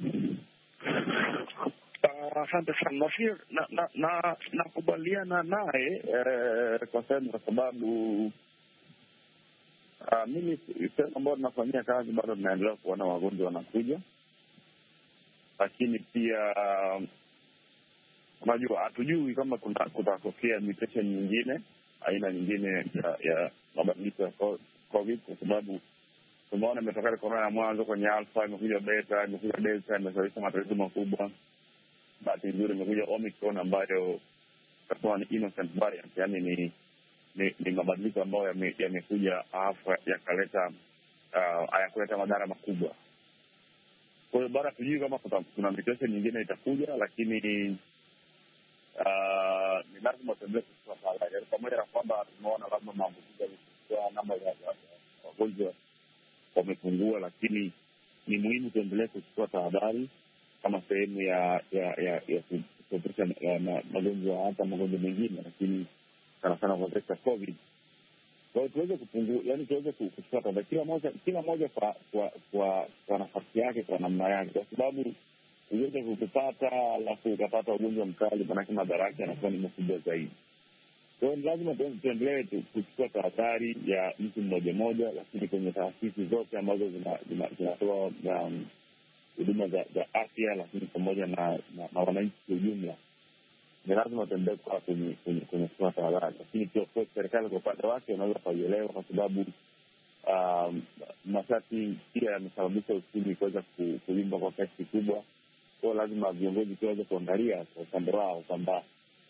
Asante uh, sana. Na na na nakubaliana naye eh, kwa sababu kwa sababu uh, mimi sehemu ambayo tunafanyia kazi bado tunaendelea kuona wagonjwa wanakuja, lakini pia unajua uh, hatujui kama kuna kutatokea mutation nyingine, aina nyingine ya, ya mabadiliko ya COVID, kwa sababu tumeona imetokea corona ya mwanzo kwenye alpha, imekuja beta, imekuja delta, imesababisha matatizo makubwa. Bahati nzuri imekuja omicron ambayo kwa ni innocent variant, yani ni ni, ni mabadiliko ambayo yamekuja afu yakaleta uh, hayakuleta madhara makubwa. Kwa hiyo bado tujui kama kuna mutation nyingine itakuja, lakini uh, ni lazima tuendelee kuchukua tahadhari. Pamoja na kwamba tumeona labda maambukizi ya namba ya wagonjwa wamepungua, lakini ni muhimu tuendelee kuchukua tahadhari kama sehemu ya ya ya ya kuepusha magonjwa hata magonjwa mengine, lakini sana sana kwa COVID. Kwa hiyo tuweze kupungua, yani tuweze kuchukua tahadhari kila moja kila moja kwa kwa kwa, kwa nafasi yake, kwa namna yake, kwa sababu uweze kukupata alafu ukapata ugonjwa mkali, maana madhara yake yanakuwa ni makubwa zaidi. Kwa hiyo lazima tuendelee kuchukua tahadhari ya mtu mmoja mmoja, lakini kwenye taasisi zote ambazo zinatoa huduma za, za afya, lakini pamoja na, na, na wananchi kwa ujumla, ni lazima tuendelee kwa kwenye kwenye kwenye kuchukua tahadhari. Lakini pia kwa serikali kwa upande wake unaweza kuelewa, kwa sababu um, masharti pia yamesababisha uchumi kuweza kuyumba kwa kiasi kikubwa. Kwa lazima viongozi pia waweze kuangalia kwa upande wao kwamba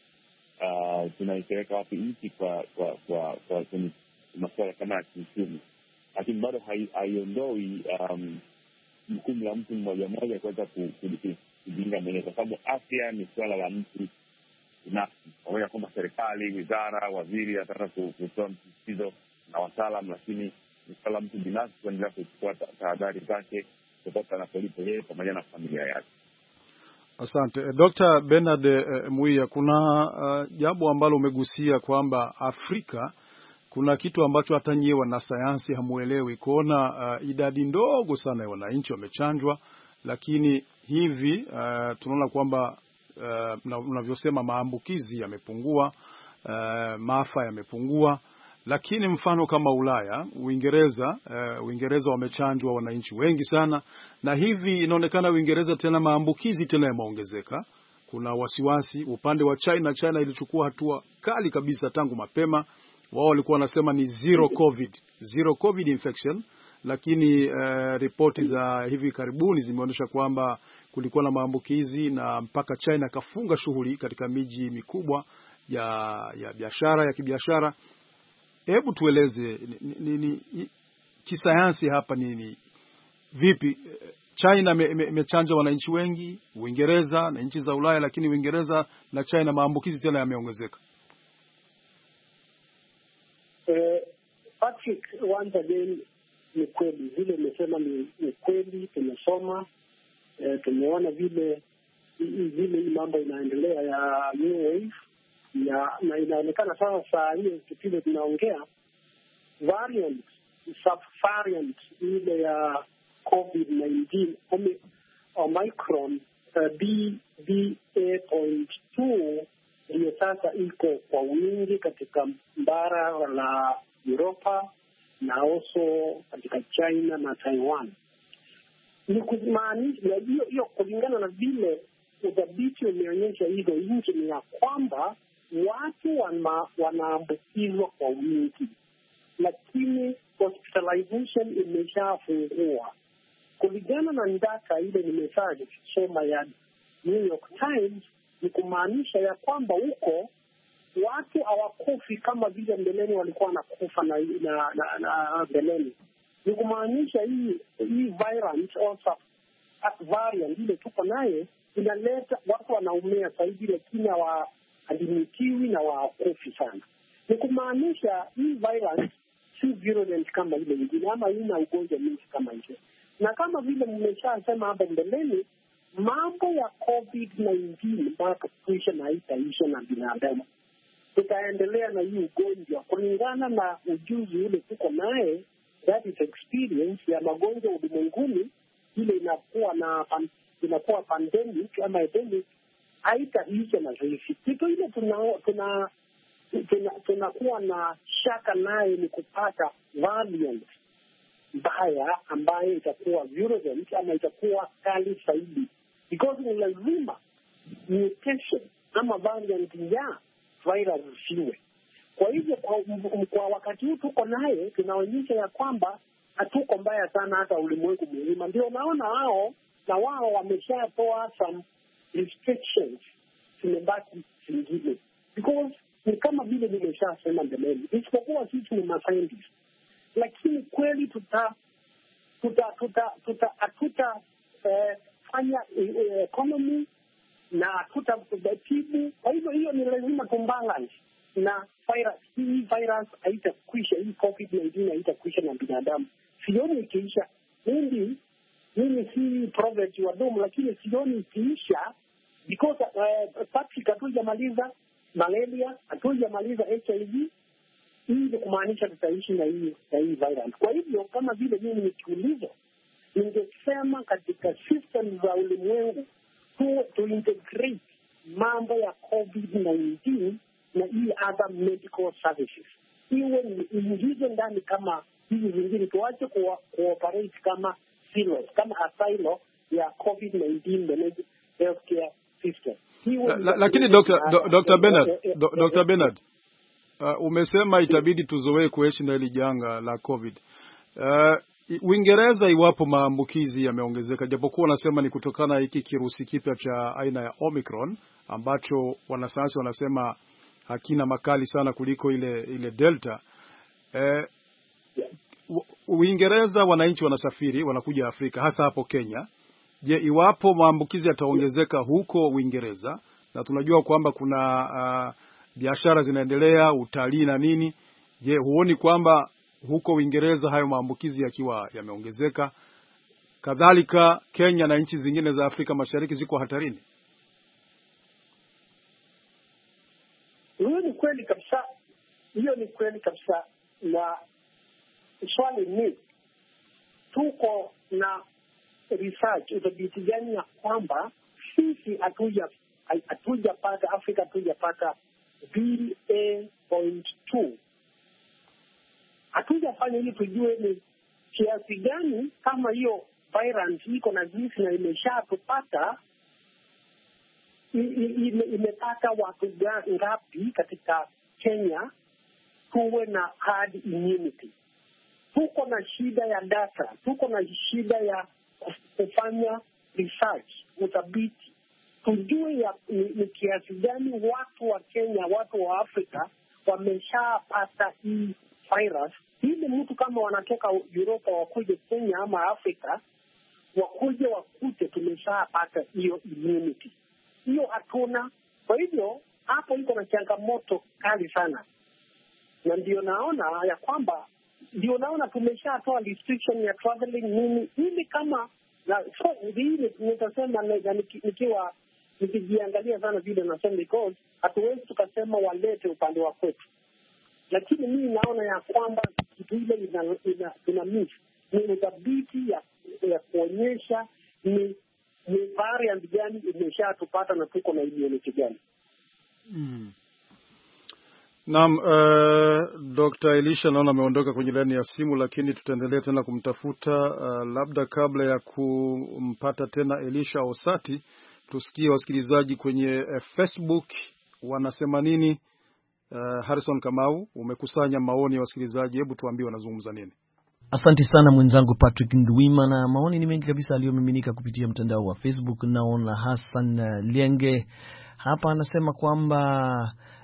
Uh, tunaipeleka wapi nchi kwa kwa kwa kwa kwenye masuala kama ya kiuchumi, lakini bado haiondoi um, jukumu la mtu mmoja mmoja kuweza kujikinga mwenyewe, kwa sababu afya ni suala la mtu binafsi, pamoja kwamba serikali, wizara, waziri ataka kutoa msisitizo na wataalam, lakini ni suala la mtu binafsi kuendelea kuchukua tahadhari zake popote anapolipo yeye pamoja na familia yake. Asante. Doctor Bernard uh, Muia, kuna uh, jambo ambalo umegusia kwamba Afrika kuna kitu ambacho hata nyie wana sayansi hamuelewi, kuona uh, idadi ndogo sana ya wananchi wamechanjwa, lakini hivi uh, tunaona kwamba uh, unavyosema maambukizi yamepungua, uh, maafa yamepungua, lakini mfano kama Ulaya, Uingereza, uh, Uingereza wamechanjwa wananchi wengi sana, na hivi inaonekana Uingereza tena maambukizi tena yameongezeka. Kuna wasiwasi upande wa China. China ilichukua hatua kali kabisa tangu mapema. Wao walikuwa wanasema ni zero covid, zero covid infection, lakini uh, ripoti za hivi karibuni zimeonyesha kwamba kulikuwa na maambukizi na mpaka China kafunga shughuli katika miji mikubwa ya ya biashara ya kibiashara. Hebu tueleze ni, ni, ni, kisayansi hapa ni, ni vipi China imechanja me, wananchi wengi, Uingereza na nchi za Ulaya, lakini Uingereza na China maambukizi tena yameongezeka? Eh, Patrick, once again ni kweli vile umesema, ni, ni kweli. Tumesoma, eh, tumeona vile vile mambo inaendelea ya new wave ya, na inaonekana sasa saa hiyo kipindi tunaongea variant subvariant ile ya COVID nineteen Omicron uh, B B A point two ndio sasa iko kwa wingi katika bara la Europa na also katika China na Taiwan. Ni kumaanisha hiyo hiyo, kulingana na vile udhabiti umeonyesha hizo nchi, ni ya kwamba watu wanaambukizwa kwa wingi, lakini hospitalization imeshafungua. Kulingana na data ile nimeshaje kusoma ya New York Times, ni kumaanisha ya kwamba huko watu hawakufi kama vile mbeleni walikuwa wanakufa na na na, na mbeleni. Ni kumaanisha hii hii virus au variant ile tuko naye inaleta watu wanaumia zaidi, lakini hawaadimitiwi na wakofi sana. Ni kumaanisha hii virus si virulent kama ile nyingine, ama ina ugonjwa mingi kama ile. Na kama vile mmeshasema hapo mbeleni, mambo ya covid nineteen mpaka kuisha na haitaisha na binadamu. Tutaendelea na hii ugonjwa kulingana na ujuzi ule tuko naye, that is experience ya magonjwa ulimwenguni. Ile inakuwa na inakuwa pandemic ama epidemic, haitaisha na rahisi. Kitu ile tuna tuna tunakuwa na shaka naye ni kupata variant mbaya ambayo itakuwa virulent ama itakuwa kali zaidi, because ni lazima mutation ama variant ya virus siwe. Kwa hivyo kwa, kwa wakati huu tuko naye tunaonyesha ya kwamba hatuko mbaya sana hata ulimwengu mzima. Ndio naona hao na wao wameshatoa some restrictions zimebaki zingine, because ni kama vile nimeshasema mbeleni, isipokuwa sisi ni mascientists, lakini kweli tuta tuta tuta tuta hatuta eh, fanya eh, economy na hatutatibu. Kwa hivyo hiyo ni lazima tumbalance na virus. Hii virus haitakwisha, hii covid nineteen haitakwisha na binadamu. Sioni ikiisha. Mimi mimi si prophet wa doom, lakini sioni ikiisha, because uh, Patrick hatujamaliza malaria, hatujamaliza H I V. Hii ni kumaanisha tutaishi na hii na hii virus. Kwa hivyo kama vile mimi nikiulizwa, ningesema katika system za ulimwengu to, to integrate mambo ya covid nineteen na hii other medical services, iwe ingizo ndani kama hizi zingine, tuache cooperate kama silos, kama asilo ya covid nineteen healthcare system. Lakini Doctor Bernard, Doctor Bernard, uh, umesema itabidi tuzoee kuishi na hili janga la COVID. Uh, Uingereza, iwapo maambukizi yameongezeka, japokuwa wanasema ni kutokana na hiki kirusi kipya cha aina ya Omicron ambacho wanasayansi wanasema hakina makali sana kuliko ile ile Delta. Uh, Uingereza wananchi wanasafiri wanakuja Afrika, hasa hapo Kenya. Je, iwapo maambukizi yataongezeka huko Uingereza, na tunajua kwamba kuna uh, biashara zinaendelea, utalii na nini, je, huoni kwamba huko Uingereza hayo maambukizi yakiwa yameongezeka, kadhalika Kenya na nchi zingine za Afrika Mashariki ziko hatarini? Hiyo ni kweli kabisa. Hiyo ni kweli kabisa. Na swali ni, tuko na research utafiti gani ya kwamba sisi hatuja hatujapata Afrika hatujapata B A point two? Hatujafanya ili tujue ni kiasi gani kama hiyo virus iko na jinsi na imeshatupata, imepata watu ngapi katika Kenya tuwe na herd immunity. Tuko na shida ya data, tuko na shida ya kufanya research, utafiti, tujue ya ni, ni kiasi gani watu wa Kenya, watu wa Afrika wameshapata hii virus. Ili mtu kama wanatoka Europa wakuje Kenya ama Afrika, wakuje wakute tumeshapata hiyo immunity. Hiyo hatuna. Kwa hivyo hapo iko na changamoto kali sana, na ndio naona ya kwamba ndio naona tumeshatoa restriction ya traveling nini, ili kama na so hili nitasema nikiwa nikijiangalia sana vile nasema, because hatuwezi tukasema walete upande wa kwetu, lakini mimi naona ya kwamba kitu ile ina ina, ina miss ni udhabiti ya ya kuonyesha ni ni variant gani imeshatupata na tuko na immunity gani. Mm. Naam, uh, Doctor Elisha naona ameondoka kwenye laini ya simu, lakini tutaendelea tena kumtafuta. Uh, labda kabla ya kumpata tena Elisha Osati, tusikie wasikilizaji kwenye uh, Facebook wanasema nini. Uh, Harrison Kamau, umekusanya maoni ya wasikilizaji, hebu tuambie wanazungumza nini. Asante sana mwenzangu Patrick Ndwima, na maoni ni mengi kabisa aliyomiminika kupitia mtandao wa Facebook. Naona Hassan Lienge hapa anasema kwamba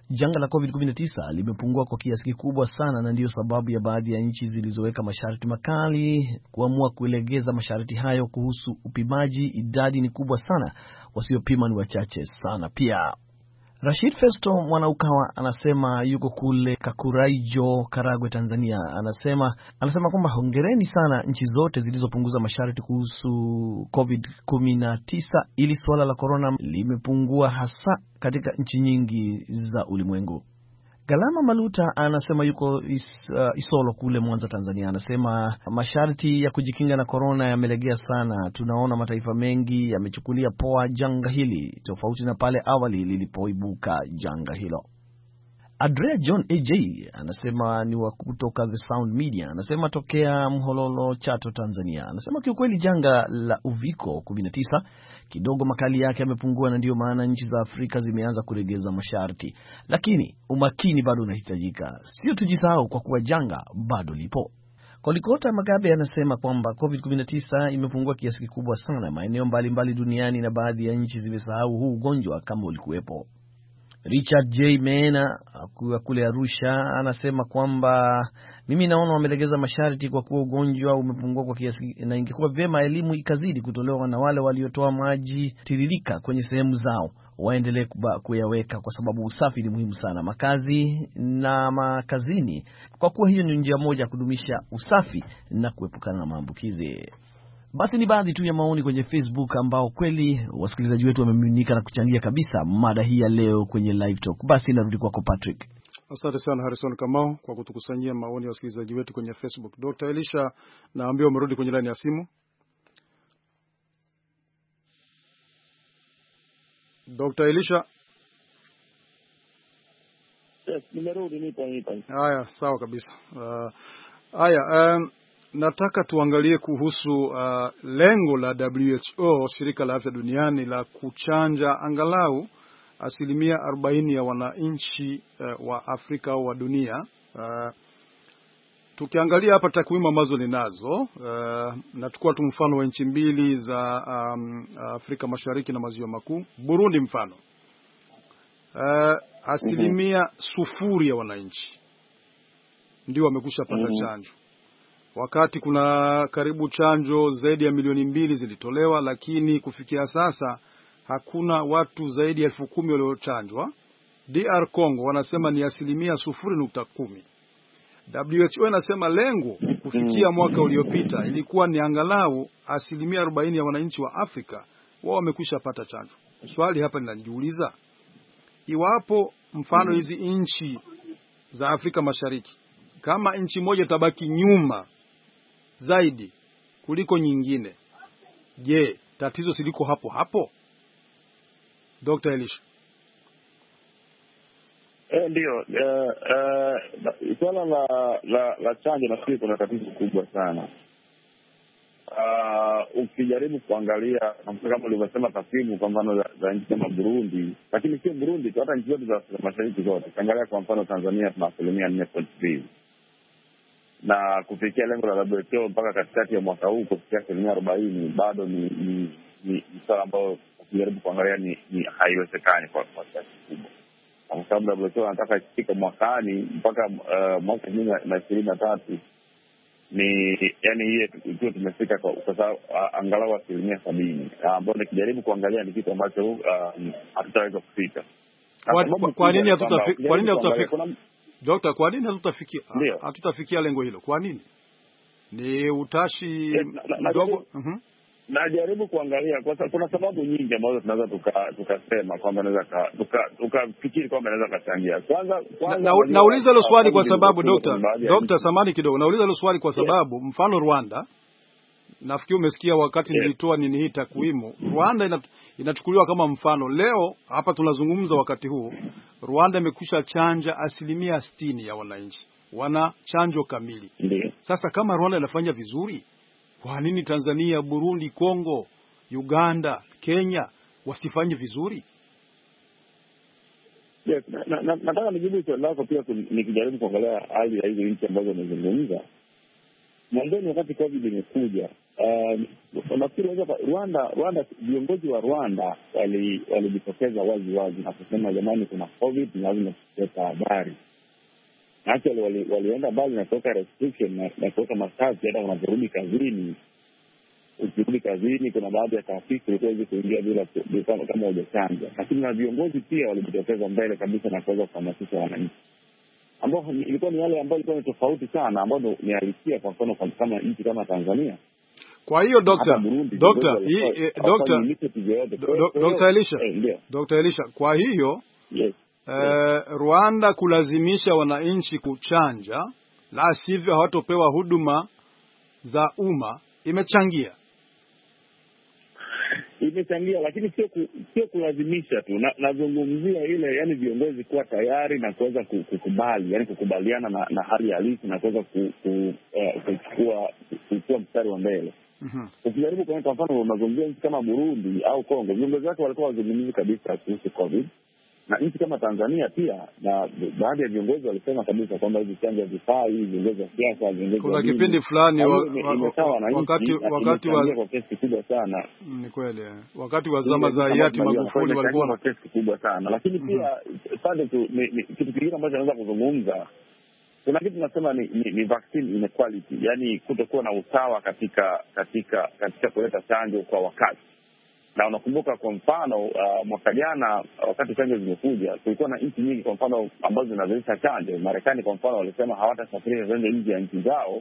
Janga la covid kumi na tisa limepungua kwa kiasi kikubwa sana, na ndiyo sababu ya baadhi ya nchi zilizoweka masharti makali kuamua kulegeza masharti hayo kuhusu upimaji. Idadi ni kubwa sana, wasiopima ni wachache sana pia. Rashid Festo Mwanaukawa anasema yuko kule Kakuraijo, Karagwe, Tanzania. Anasema anasema kwamba hongereni sana nchi zote zilizopunguza masharti kuhusu covid kumi na tisa, ili suala la corona limepungua hasa katika nchi nyingi za ulimwengu. Galama Maluta anasema yuko is, uh, Isolo kule Mwanza, Tanzania. Anasema masharti ya kujikinga na corona yamelegea sana. Tunaona mataifa mengi yamechukulia poa janga hili, tofauti na pale awali lilipoibuka janga hilo. Andrea John A J anasema ni wa kutoka The Sound Media. Anasema tokea Mhololo, Chato, Tanzania. Anasema kiukweli janga la uviko kumi na tisa kidogo makali yake yamepungua, na ndio maana nchi za Afrika zimeanza kuregeza masharti. Lakini umakini bado unahitajika. Sio tujisahau kwa kuwa janga bado lipo. Kolikota Magabe anasema kwamba covid kumi na tisa imepungua kiasi kikubwa sana maeneo mbalimbali duniani, na baadhi ya nchi zimesahau huu ugonjwa kama ulikuwepo. Richard J. Meena kule Arusha anasema kwamba mimi naona wamelegeza masharti kwa kuwa ugonjwa umepungua kwa kiasi, na ingekuwa vyema elimu ikazidi kutolewa na wale waliotoa maji tiririka kwenye sehemu zao waendelee kuyaweka, kwa sababu usafi ni muhimu sana makazi na makazini, kwa kuwa hiyo ni njia moja kudumisha usafi na kuepukana na maambukizi. Basi ni baadhi tu ya maoni kwenye Facebook ambao kweli wasikilizaji wetu wamemiminika na kuchangia kabisa mada hii ya leo kwenye live talk. Basi narudi kwako Patrick. Asante sana Harrison Kamau kwa kutukusanyia maoni ya wasikilizaji wetu kwenye Facebook. Doctor Elisha, naambiwa umerudi kwenye line ya simu. Doctor Elisha. Yes, nimerudi nipo nipo. Haya, sawa kabisa. Uh, haya, um, nataka tuangalie kuhusu uh, lengo la W H O, shirika la afya duniani, la kuchanja angalau asilimia arobaini ya wananchi uh, wa Afrika au wa dunia. Uh, tukiangalia hapa takwimu ambazo ninazo, uh, nachukua tu mfano wa nchi mbili za um, Afrika Mashariki na Maziwa Makuu. Burundi mfano. Uh, asilimia mm-hmm. sufuri ya wananchi ndio wamekusha pata mm-hmm. chanjo. Wakati kuna karibu chanjo zaidi ya milioni mbili zilitolewa, lakini kufikia sasa hakuna watu zaidi ya elfu kumi waliochanjwa. D R Congo wanasema ni asilimia sufuri nukta kumi. W H O inasema lengo kufikia mwaka uliopita ilikuwa ni angalau asilimia arobaini ya wananchi wa Afrika wao wamekwisha pata chanjo. Swali hapa ninajiuliza, iwapo mfano hizi nchi za Afrika Mashariki, kama nchi moja tabaki nyuma zaidi kuliko nyingine, je, tatizo siliko hapo hapo? Doctor Elisha. Eh, ndio eh eh swala la la, la chanjo nafikiri kuna tatizo kubwa sana. Ah, uh, ukijaribu kuangalia kama ulivyosema takwimu kwa mfano za, za nchi kama Burundi, lakini sio Burundi tu, hata nchi zote za Afrika Mashariki zote. Angalia kwa mfano Tanzania tuna asilimia nne nukta mbili. Na kufikia lengo la W H O mpaka katikati ya mwaka huu kufikia asilimia arobaini bado ni ni ni swala ambalo ukijaribu kuangalia ni, ni haiwezekani kwa kwa kiasi kikubwa. Kwa sababu W H O anataka ifike mwakani mpaka uh, mwaka elfu mbili na ishirini na tatu ni yani hiyo ikiwa tumefika kwa, kwa sababu uh, angalau asilimia sabini, ambapo nikijaribu kuangalia ni kitu ambacho uh, hatutaweza kufika. Kwa, kwa nini hatutafika? Kwa nini hatutafika? Dokta, kwa nini hatutafikia hatutafikia lengo hilo? Kwa nini? Ni utashi mdogo. Mhm. Najaribu kuangalia kwa sababu kuna sababu nyingi ambazo tunaweza tuka tukasema kwamba naweza tukafikiri kwamba naweza kachangia. Kwanza kwanza nauliza hilo swali kwa sababu Dokta, Dokta samani kidogo. Nauliza hilo swali kwa sababu yeah. Mfano Rwanda, nafikiri umesikia wakati yeah. nilitoa nini hii takwimu. Rwanda inachukuliwa kama mfano. Leo hapa tunazungumza wakati huu, Rwanda imekwisha chanja asilimia sitini ya wananchi. Wana chanjo kamili. Yeah. Sasa kama Rwanda inafanya vizuri, kwa nini Tanzania, Burundi, Kongo, Uganda, Kenya wasifanye vizuri? Yes, na nataka nijibu swali lako pia nikijaribu kuangalia hali ya hizo nchi ambazo nimezungumza. Mwanzoni wakati COVID imekuja, Uh, nafikiri Rwanda Rwanda viongozi wa Rwanda walijitokeza wali wazi wazi na kusema jamani, kuna COVID, lazima tuweke habari. Actually wali, walienda bali na kuweka restriction na, na kuweka masharti hata unaporudi kazini. Ukirudi kazini kuna baadhi ya taasisi huwezi kuingia bila kama kama hujachanja. Lakini na viongozi pia walijitokeza mbele kabisa na kuweza kuhamasisha wananchi, ambao ilikuwa ni wale ambao ilikuwa ni tofauti sana, ambao ni halisia kwa mfano kama nchi kama Tanzania. Kwa hiyo Dr. Dr. Dr. Dr. Elisha Dr. Elisha kwa hiyo yes. Eh, Rwanda kulazimisha wananchi kuchanja, la sivyo hawatopewa huduma za umma, imechangia imechangia lakini sio ku, sio kulazimisha tu. Nazungumzia na ile yani viongozi kuwa tayari na kuweza kukubali, yani kukubaliana na, na hali halisi na kuweza kuchukua kuchukua mstari wa mbele. Mhm. Ukijaribu kwa mfano unazungumzia nchi kama Burundi au Kongo, viongozi wake walikuwa wazungumzi kabisa kuhusu COVID. Na nchi kama Tanzania pia, na baadhi ya viongozi walisema kabisa kwamba hizi chanjo hazifai, viongozi wa siasa, viongozi kuna kipindi fulani wa, wa, wakati wakati wa kwa kiasi kubwa sana. Ni kweli wakati wa zama za hayati Magufuli walikuwa kwa kiasi kubwa sana, lakini pia pande tu kitu kingine ambacho naweza kuzungumza, kuna kitu tunasema ni, ni, ni vaccine inequality, yani kutokuwa na usawa katika katika katika kuleta chanjo kwa wakati. Na unakumbuka kwa mfano uh, mwaka jana wakati chanjo zimekuja, kulikuwa na nchi nyingi kwa mfano ambazo zinazalisha chanjo. Marekani kwa mfano walisema hawatasafirisha chanjo nje ya nchi zao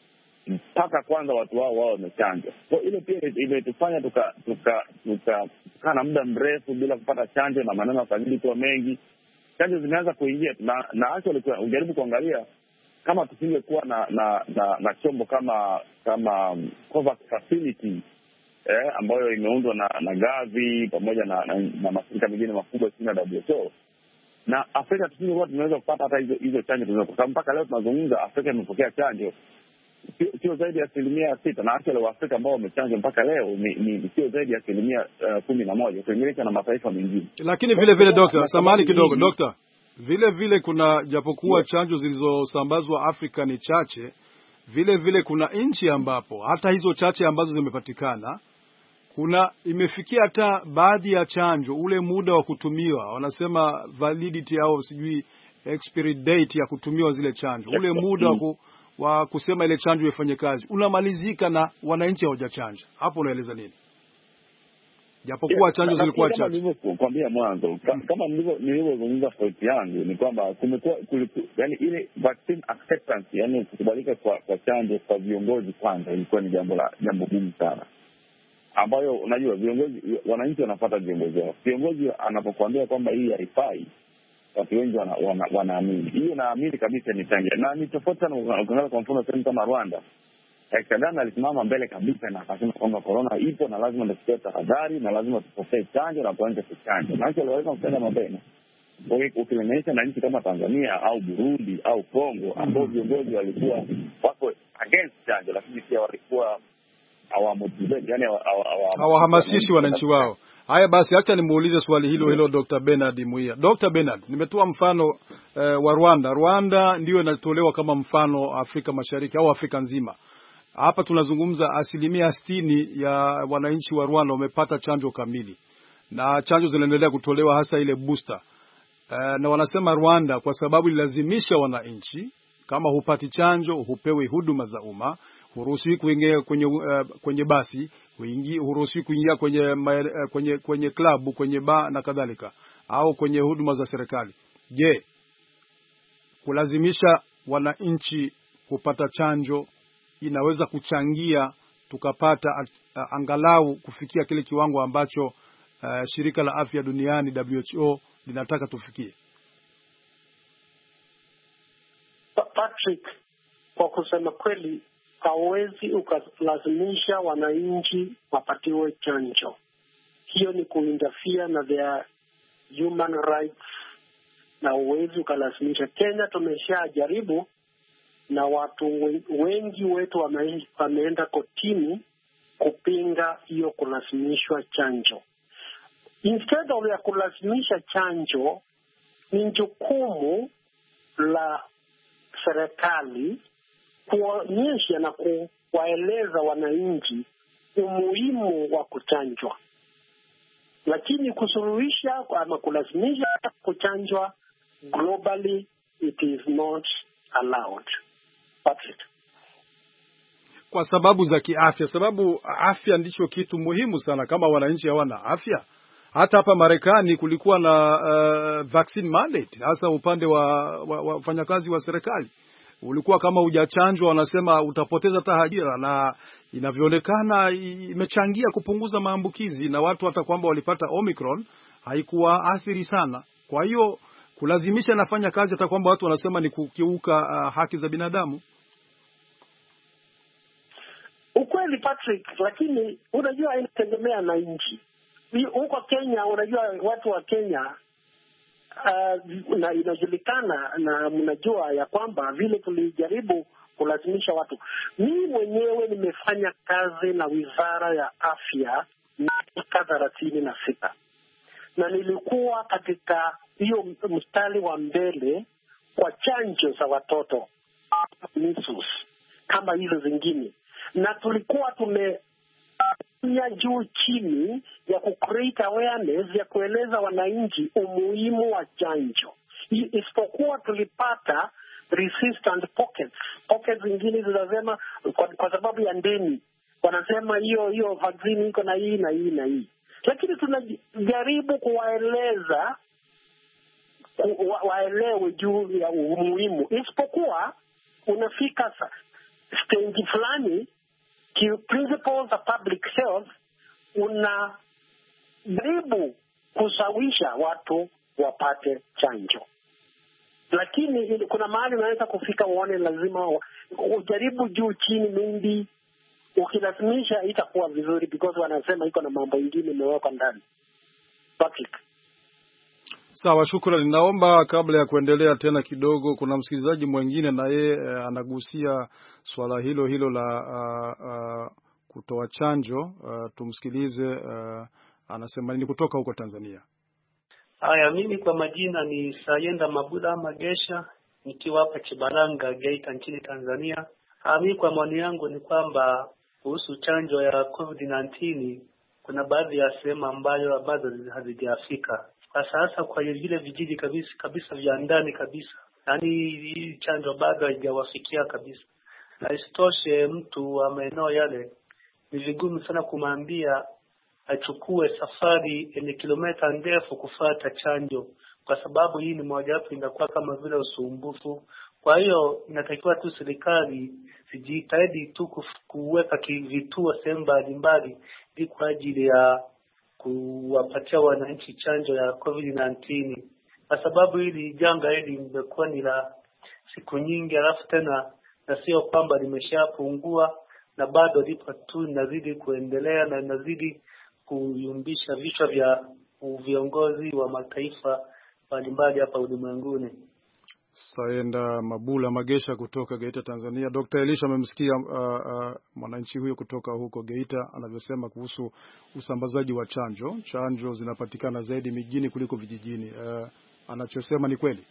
mpaka kwanza watu wao wao wamechanjwa. Kwa ile pia imetufanya tuka tuka tuka kana muda mrefu bila kupata chanjo na maneno yakazidi kuwa mengi. Chanjo zimeanza kuingia na na actually ujaribu kuangalia kama tusingekuwa na na, na na chombo kama kama um, COVAX facility Eh, ambayo imeundwa na na Gavi pamoja na na, na mashirika mengine makubwa chini ya W H O, na Afrika tusingekuwa tunaweza kupata hata hizo hizo chanjo tunaweza, kwa sababu mpaka leo tunazungumza Afrika imepokea chanjo sio zaidi ya asilimia sita, na hata wale Afrika ambao wamechanjwa mpaka leo ni, ni sio zaidi ya asilimia uh, kumi na moja kulinganisha na mataifa mengine. Lakini vile vile Dokta, samahani kidogo Dokta, vile vile kuna japokuwa yes, chanjo zilizosambazwa Afrika ni chache, vile vile kuna nchi ambapo hata hizo chache ambazo zimepatikana kuna imefikia hata baadhi ya chanjo ule muda wa kutumiwa, wanasema validity au sijui expiry date ya kutumiwa zile chanjo, ule muda wa, wa kusema ile chanjo ifanye kazi unamalizika na wananchi hawajachanja. Hapo unaeleza nini? Japokuwa chanjo zilikuwa chache. Kama nilivyokuambia mwanzo, kama nilivyozungumza sauti yangu ni kwamba kumekuwa yani ile vaccine acceptance, yani kukubalika kwa kwa chanjo kwa viongozi kwanza ilikuwa ni jambo la jambo gumu sana, ambayo unajua viongozi wananchi wanafuata viongozi wao. Viongozi anapokuambia kwamba hii haifai, watu wengi wanaamini wana, wana hiyo, naamini kabisa ni chanjo. Na ni tofauti sana ukiangalia kwa mfano sehemu kama Rwanda, Kagame alisimama mbele kabisa na akasema kwamba corona ipo na lazima tuchukue tahadhari na lazima tupokee chanjo na tuanze kuchanja. Na hicho aliweza kufanya mapema. Ukilinganisha na nchi kama Tanzania au Burundi au Kongo ambao viongozi walikuwa wako against chanjo, lakini pia walikuwa hawamotivate, yani hawahamasishi wananchi wao. Haya basi, acha nimuulize swali hilo hilo Doctor Bernard Muia. Doctor Bernard, nimetoa mfano eh, wa Rwanda. Rwanda ndio inatolewa kama mfano Afrika Mashariki au Afrika nzima. Hapa tunazungumza asilimia sitini ya wananchi wa Rwanda wamepata chanjo kamili. Na chanjo zinaendelea kutolewa hasa ile booster. Eh, na wanasema Rwanda kwa sababu ilazimisha wananchi kama hupati chanjo hupewe huduma za umma, huruhusiwi kuingia kwenye uh, kwenye basi, huingia huruhusiwi kuingia kwenye uh, kwenye kwenye klabu, kwenye bar na kadhalika, au kwenye huduma za serikali. Je, kulazimisha wananchi kupata chanjo inaweza kuchangia tukapata uh, angalau kufikia kile kiwango ambacho uh, shirika la afya duniani W H O linataka tufikie? Patrick, kwa kusema kweli, hauwezi ukalazimisha wananchi wapatiwe chanjo. Hiyo ni kuinterfere na their human rights, na huwezi ukalazimisha. Kenya tumeshajaribu na watu wengi wetu wame, wameenda kotini kupinga hiyo kulazimishwa chanjo. Instead of ya kulazimisha chanjo, ni jukumu la serikali kuonyesha na waeleza wananchi umuhimu wa kuchanjwa, lakini kusuluhisha ama kulazimisha kuchanjwa globally, it is not allowed. Patrick. Kwa sababu za kiafya, sababu afya ndicho kitu muhimu sana. Kama wananchi hawana afya, hata hapa Marekani kulikuwa na uh, vaccine mandate, hasa upande wa wafanyakazi wa, wa serikali. Ulikuwa kama hujachanjwa wanasema utapoteza hata ajira, na inavyoonekana imechangia kupunguza maambukizi, na watu hata kwamba walipata Omicron haikuwa athiri sana. Kwa hiyo kulazimisha nafanya kazi hata kwamba watu wanasema ni kukiuka uh, haki za binadamu. Ukweli Patrick, lakini unajua inategemea na nchi. Huko Kenya, unajua watu wa Kenya uh, na inajulikana na mnajua ya kwamba vile tulijaribu kulazimisha watu. Mimi mwenyewe nimefanya kazi na Wizara ya Afya miaka thelathini na sita. Na nilikuwa katika hiyo mstari wa mbele kwa chanjo za watoto measles kama hizo zingine. Na tulikuwa tumefanya juu chini ya ku-create awareness ya kueleza wananchi umuhimu wa chanjo. Isipokuwa tulipata resistant pockets. Pockets zingine zinasema kwa, kwa sababu ya ndeni. Wanasema hiyo hiyo vaccine iko na hii na hii na hii. Lakini tunajaribu kuwaeleza ku, wa, waelewe juu ya umuhimu. Isipokuwa unafika stage fulani principles of public health unajaribu kusawisha watu wapate chanjo, lakini kuna mahali unaweza kufika uone lazima ujaribu juu chini mingi. Ukilazimisha itakuwa vizuri because wanasema iko na mambo mengine imewekwa ndani. Patrick. Sawa, shukrani. Naomba kabla ya kuendelea tena kidogo, kuna msikilizaji mwingine na yeye eh, anagusia swala hilo hilo la uh, uh, kutoa chanjo. Uh, tumsikilize uh, anasema nini kutoka huko Tanzania. Haya, mimi kwa majina ni Sayenda Mabula Magesha, nikiwa hapa Kibaranga Geita nchini Tanzania. Ha, mimi kwa maoni yangu ni kwamba kuhusu chanjo ya COVID nineteen kuna baadhi ya sehemu ambayo bado hazijafika. Kwa sasa kwa vile vijiji kabisa kabisa vya ndani kabisa, yani hii chanjo bado haijawafikia kabisa. Na isitoshe mtu wa maeneo yale ni vigumu sana kumwambia achukue safari yenye kilomita ndefu kufuata chanjo, kwa sababu hii ni mojawapo inakuwa kama vile usumbufu. Kwa hiyo inatakiwa tu serikali sijitahidi tu kuweka vituo sehemu mbalimbali ili kwa ajili ya kuwapatia wananchi chanjo ya COVID nineteen, kwa sababu hili janga hili limekuwa ni la siku nyingi, alafu tena na sio kwamba limeshapungua, na bado lipo tu linazidi kuendelea na linazidi kuyumbisha vichwa vya viongozi wa mataifa mbalimbali hapa ulimwenguni. Sayenda Mabula Magesha kutoka Geita Tanzania. Doctor Elisha amemsikia uh, uh, mwananchi huyo kutoka huko Geita anavyosema kuhusu usambazaji wa chanjo. Chanjo zinapatikana zaidi mijini kuliko vijijini. Uh, anachosema ni kweli?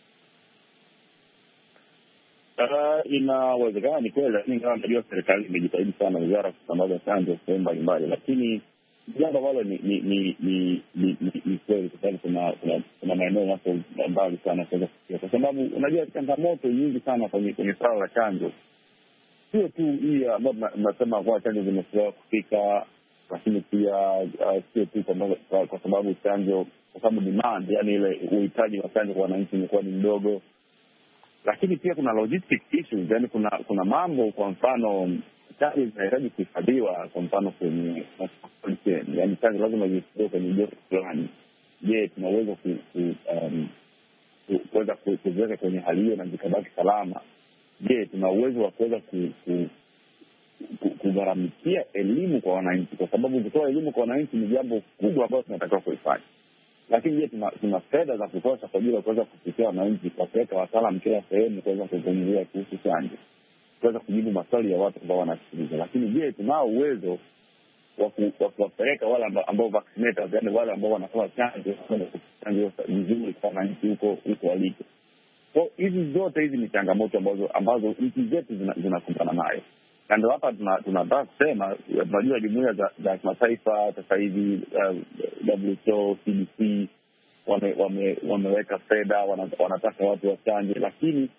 Uh, inawezekana ni kweli, lakini kama najua serikali imejitahidi sana wizara kusambaza chanjo sehemu mbalimbali, lakini jambo ambalo ni ni ni ni ni ni kweli kwa sababu kuna kuna kuna maeneo yako mbali sana kuweza kufikia, kwa sababu unajua changamoto nyingi sana kwenye kwenye swala la chanjo. Sio tu hii ambayo tunasema kwa chanjo zimechelewa kufika, lakini pia sio tu kwa kwa sababu chanjo, kwa sababu demand, yani ile uhitaji wa chanjo kwa wananchi umekuwa ni mdogo, lakini pia kuna logistic issues, yani kuna kuna mambo, kwa mfano chanjo zinahitaji kuhifadhiwa, kwa mfano kwenye yani chanjo lazima zihifadhiwe kwenye joto fulani. Je, tuna uwezo ku um, kuweza kuziweka kwenye hali hiyo na zikabaki salama? Je, tuna uwezo wa kuweza kugharamikia elimu kwa wananchi? Kwa sababu kutoa elimu kwa wananchi ni jambo kubwa ambalo tunatakiwa kuifanya. Lakini je, tuna, tuna fedha za kutosha kwa ajili ya kuweza kufikia wananchi, kwa kuweka wataalamu kila sehemu kuweza kuzungumzia kuhusu chanjo, kuweza kujibu maswali ya watu ambao wanasikiliza? Lakini je, tunao uwezo wa kuwapeleka wale ambao vaccinators, yani wale ambao wanatoa chanjo chanjo vizuri kwa wananchi huko huko waliko? Kwa hizi zote hizi ni changamoto ambazo ambazo nchi zetu zinakumbana nayo. Na ndio hapa tunataka kusema, tunajua jumuiya za, za kimataifa sasa hivi uh, W H O, C D C wame, wame, wameweka fedha, wanataka watu wachanje, lakini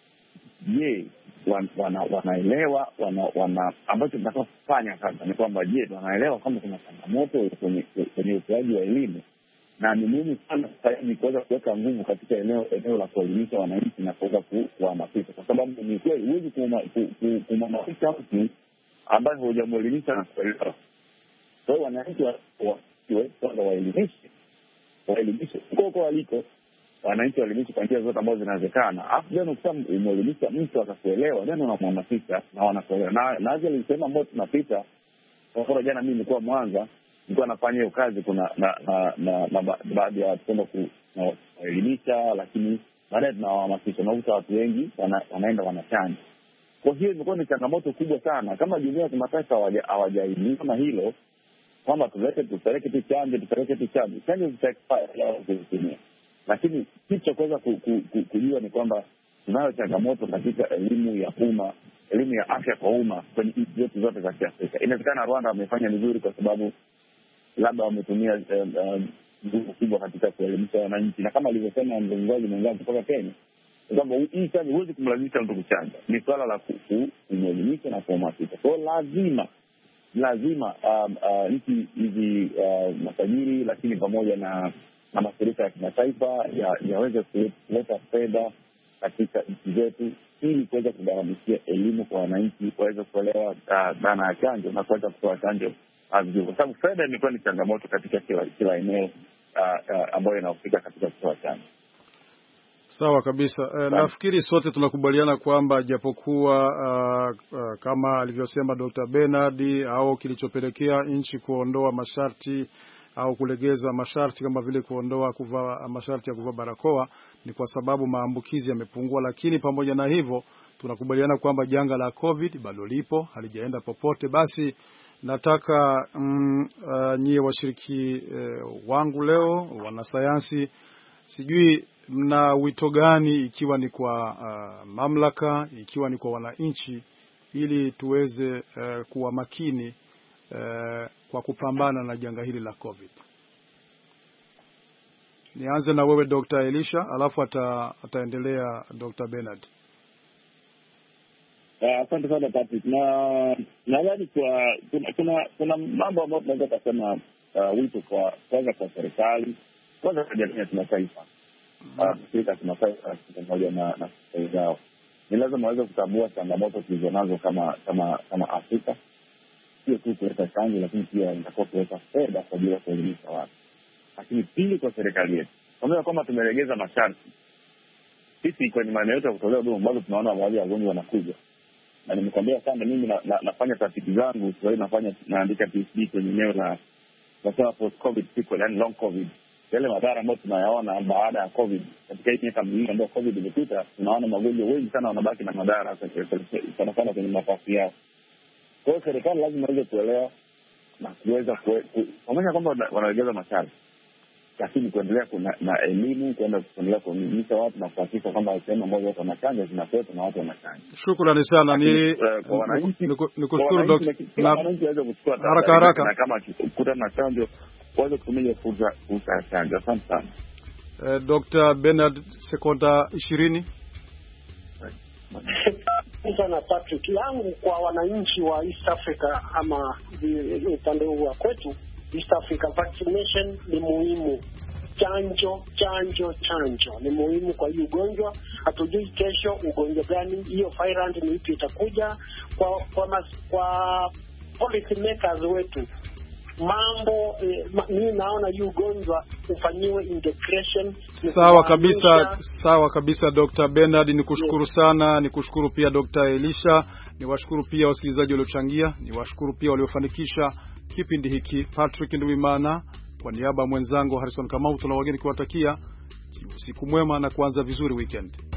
je, wan, wana, wanaelewa wana, wana, ambacho tunataka kufanya sasa ni kwamba je, wanaelewa kwamba kuna changamoto kwenye kwenye utoaji wa elimu, na ni muhimu sana sasa hivi kuweza kuweka nguvu katika eneo eneo la kuelimisha wananchi na kuweza kuhamasisha, kwa sababu ni kweli huwezi kumhamasisha mtu ambaye hujamuelimisha na kuelewa. Kwa hiyo wananchi wasiwe kwanza waelimishe waelimishe huko huko waliko, wananchi waelimishe kwa njia zote ambazo zinawezekana. Afu ndio ukisema umeelimisha mtu akakuelewa, ndio unamhamasisha na wanakuelewa. Na na hizo nilisema ambao tunapita, kwa sababu jana mimi nilikuwa Mwanza, nilikuwa nafanya hiyo kazi, kuna na na, na, na baadhi ya watu kwenda kuelimisha, lakini baadaye tunawahamasisha, na watu wengi wana, wanaenda wanachanja. Kwa hiyo imekuwa ni changamoto kubwa sana. Kama jumuiya ya kimataifa hawajaelimisha kama hilo, kwamba tulete tupeleke tu chanjo, tupeleke tu chanjo, chanjo zitaexpire, lakini kitu cha kuweza kujua ni kwamba tunayo changamoto katika elimu ya umma, elimu ya afya kwa umma kwenye nchi zetu zote za Kiafrika. Inawezekana Rwanda wamefanya vizuri kwa sababu labda wametumia nguvu kubwa katika kuelimisha wananchi, na kama alivyosema mzungumzaji mwenzangu kutoka Kenya, kwamba hii chanjo huwezi kumlazimisha mtu kuchanja, ni swala la kumwelimisha na kuhamasisha. Kwa hiyo lazima lazima um, uh, nchi hizi uh, matajiri, lakini pamoja na na mashirika ya kimataifa yaweze kuleta fedha katika nchi zetu ili kuweza kugharamishia elimu kwa wananchi, kuweza kuelewa dhana ya chanjo na kuweza kutoa chanjo vizuri, kwa sababu fedha imekuwa ni changamoto katika kila kila eneo uh, uh, ambayo inahusika katika kutoa chanjo. Sawa kabisa. E, nafikiri sote tunakubaliana kwamba japokuwa uh, uh, kama alivyosema Doctor Bernard, au kilichopelekea nchi kuondoa masharti au kulegeza masharti kama vile kuondoa kuvaa masharti ya kuvaa barakoa ni kwa sababu maambukizi yamepungua, lakini pamoja na hivyo tunakubaliana kwamba janga la COVID bado lipo, halijaenda popote. Basi nataka mm, uh, nyie washiriki uh, wangu leo wanasayansi, sijui mna wito gani, ikiwa ni kwa uh, mamlaka, ikiwa ni kwa wananchi, ili tuweze uh, kuwa makini uh, kwa kupambana na janga hili la COVID. Nianze na wewe Doctor Elisha, alafu ata, ataendelea Doctor Bernard. Asante uh, sana Patrick. Na nadhani kwa kuna kuna, kuna mambo ambayo tunaweza kusema uh, wito kwa kwanza kwa serikali, kwanza kwa jamii ya kimataifa. Afrika uh, kimataifa pamoja na na serikali zao. Ni lazima waweze kutambua changamoto tulizonazo kama kama kama Afrika. Sio tu kuleta chanjo, lakini pia inatakiwa kuleta fedha kwa ajili ya kuelimisha watu. Lakini pili, kwa serikali yetu, pamoja kwamba tumelegeza masharti, sisi kwenye maeneo yetu ya kutolea huduma bado tunaona baadhi ya wagonjwa wanakuja. Na nimekwambia sana mimi na, na, nafanya tafiti zangu, sasa nafanya naandika P H D kwenye eneo la nasema post covid sequel, yani long covid. Yale madhara ambayo tunayaona baada ya COVID katika hii miaka miwili ambayo COVID imepita, tunaona magonjwa wengi sana wanabaki na madhara sana sana kwenye mapafu yao. Kwa hiyo serikali lazima iweze kuelewa na kuweza pamoja kwamba wanalegeza masharti, lakini kuendelea kuna na elimu, kwenda kuendelea kuelimisha watu na kuhakikisha kwamba sehemu ambazo watu wanachanja zinakuwepo na watu wanachanja. Shukrani sana. Ni nikushukuru Doctor, na wananchi waweze kuchukua haraka haraka na kama kukutana na chanjo waweze kutumia fursa fursa ya chanjo. Asante sana. Eh, Doctor Bernard, sekonda ishirini. Sana Patrick, yangu kwa wananchi wa East Africa ama upande huu wa kwetu East Africa, vaccination ni muhimu. Chanjo, chanjo, chanjo ni muhimu kwa hii ugonjwa. Hatujui kesho ugonjwa gani, hiyo variant ni ipi itakuja. Kwa kwa, mas, kwa policy makers wetu, mambo eh, ma, mimi naona hii ugonjwa ufanyiwe integration. Sawa kabisa, sawa kabisa Doctor Bernard, nikushukuru yes. sana, nikushukuru pia Doctor Elisha, niwashukuru pia wasikilizaji waliochangia, niwashukuru pia waliofanikisha kipindi hiki. Patrick Nduwimana kwa niaba mwenzangu Harrison Kamau, tuna wageni kuwatakia usiku mwema na kuanza vizuri weekend.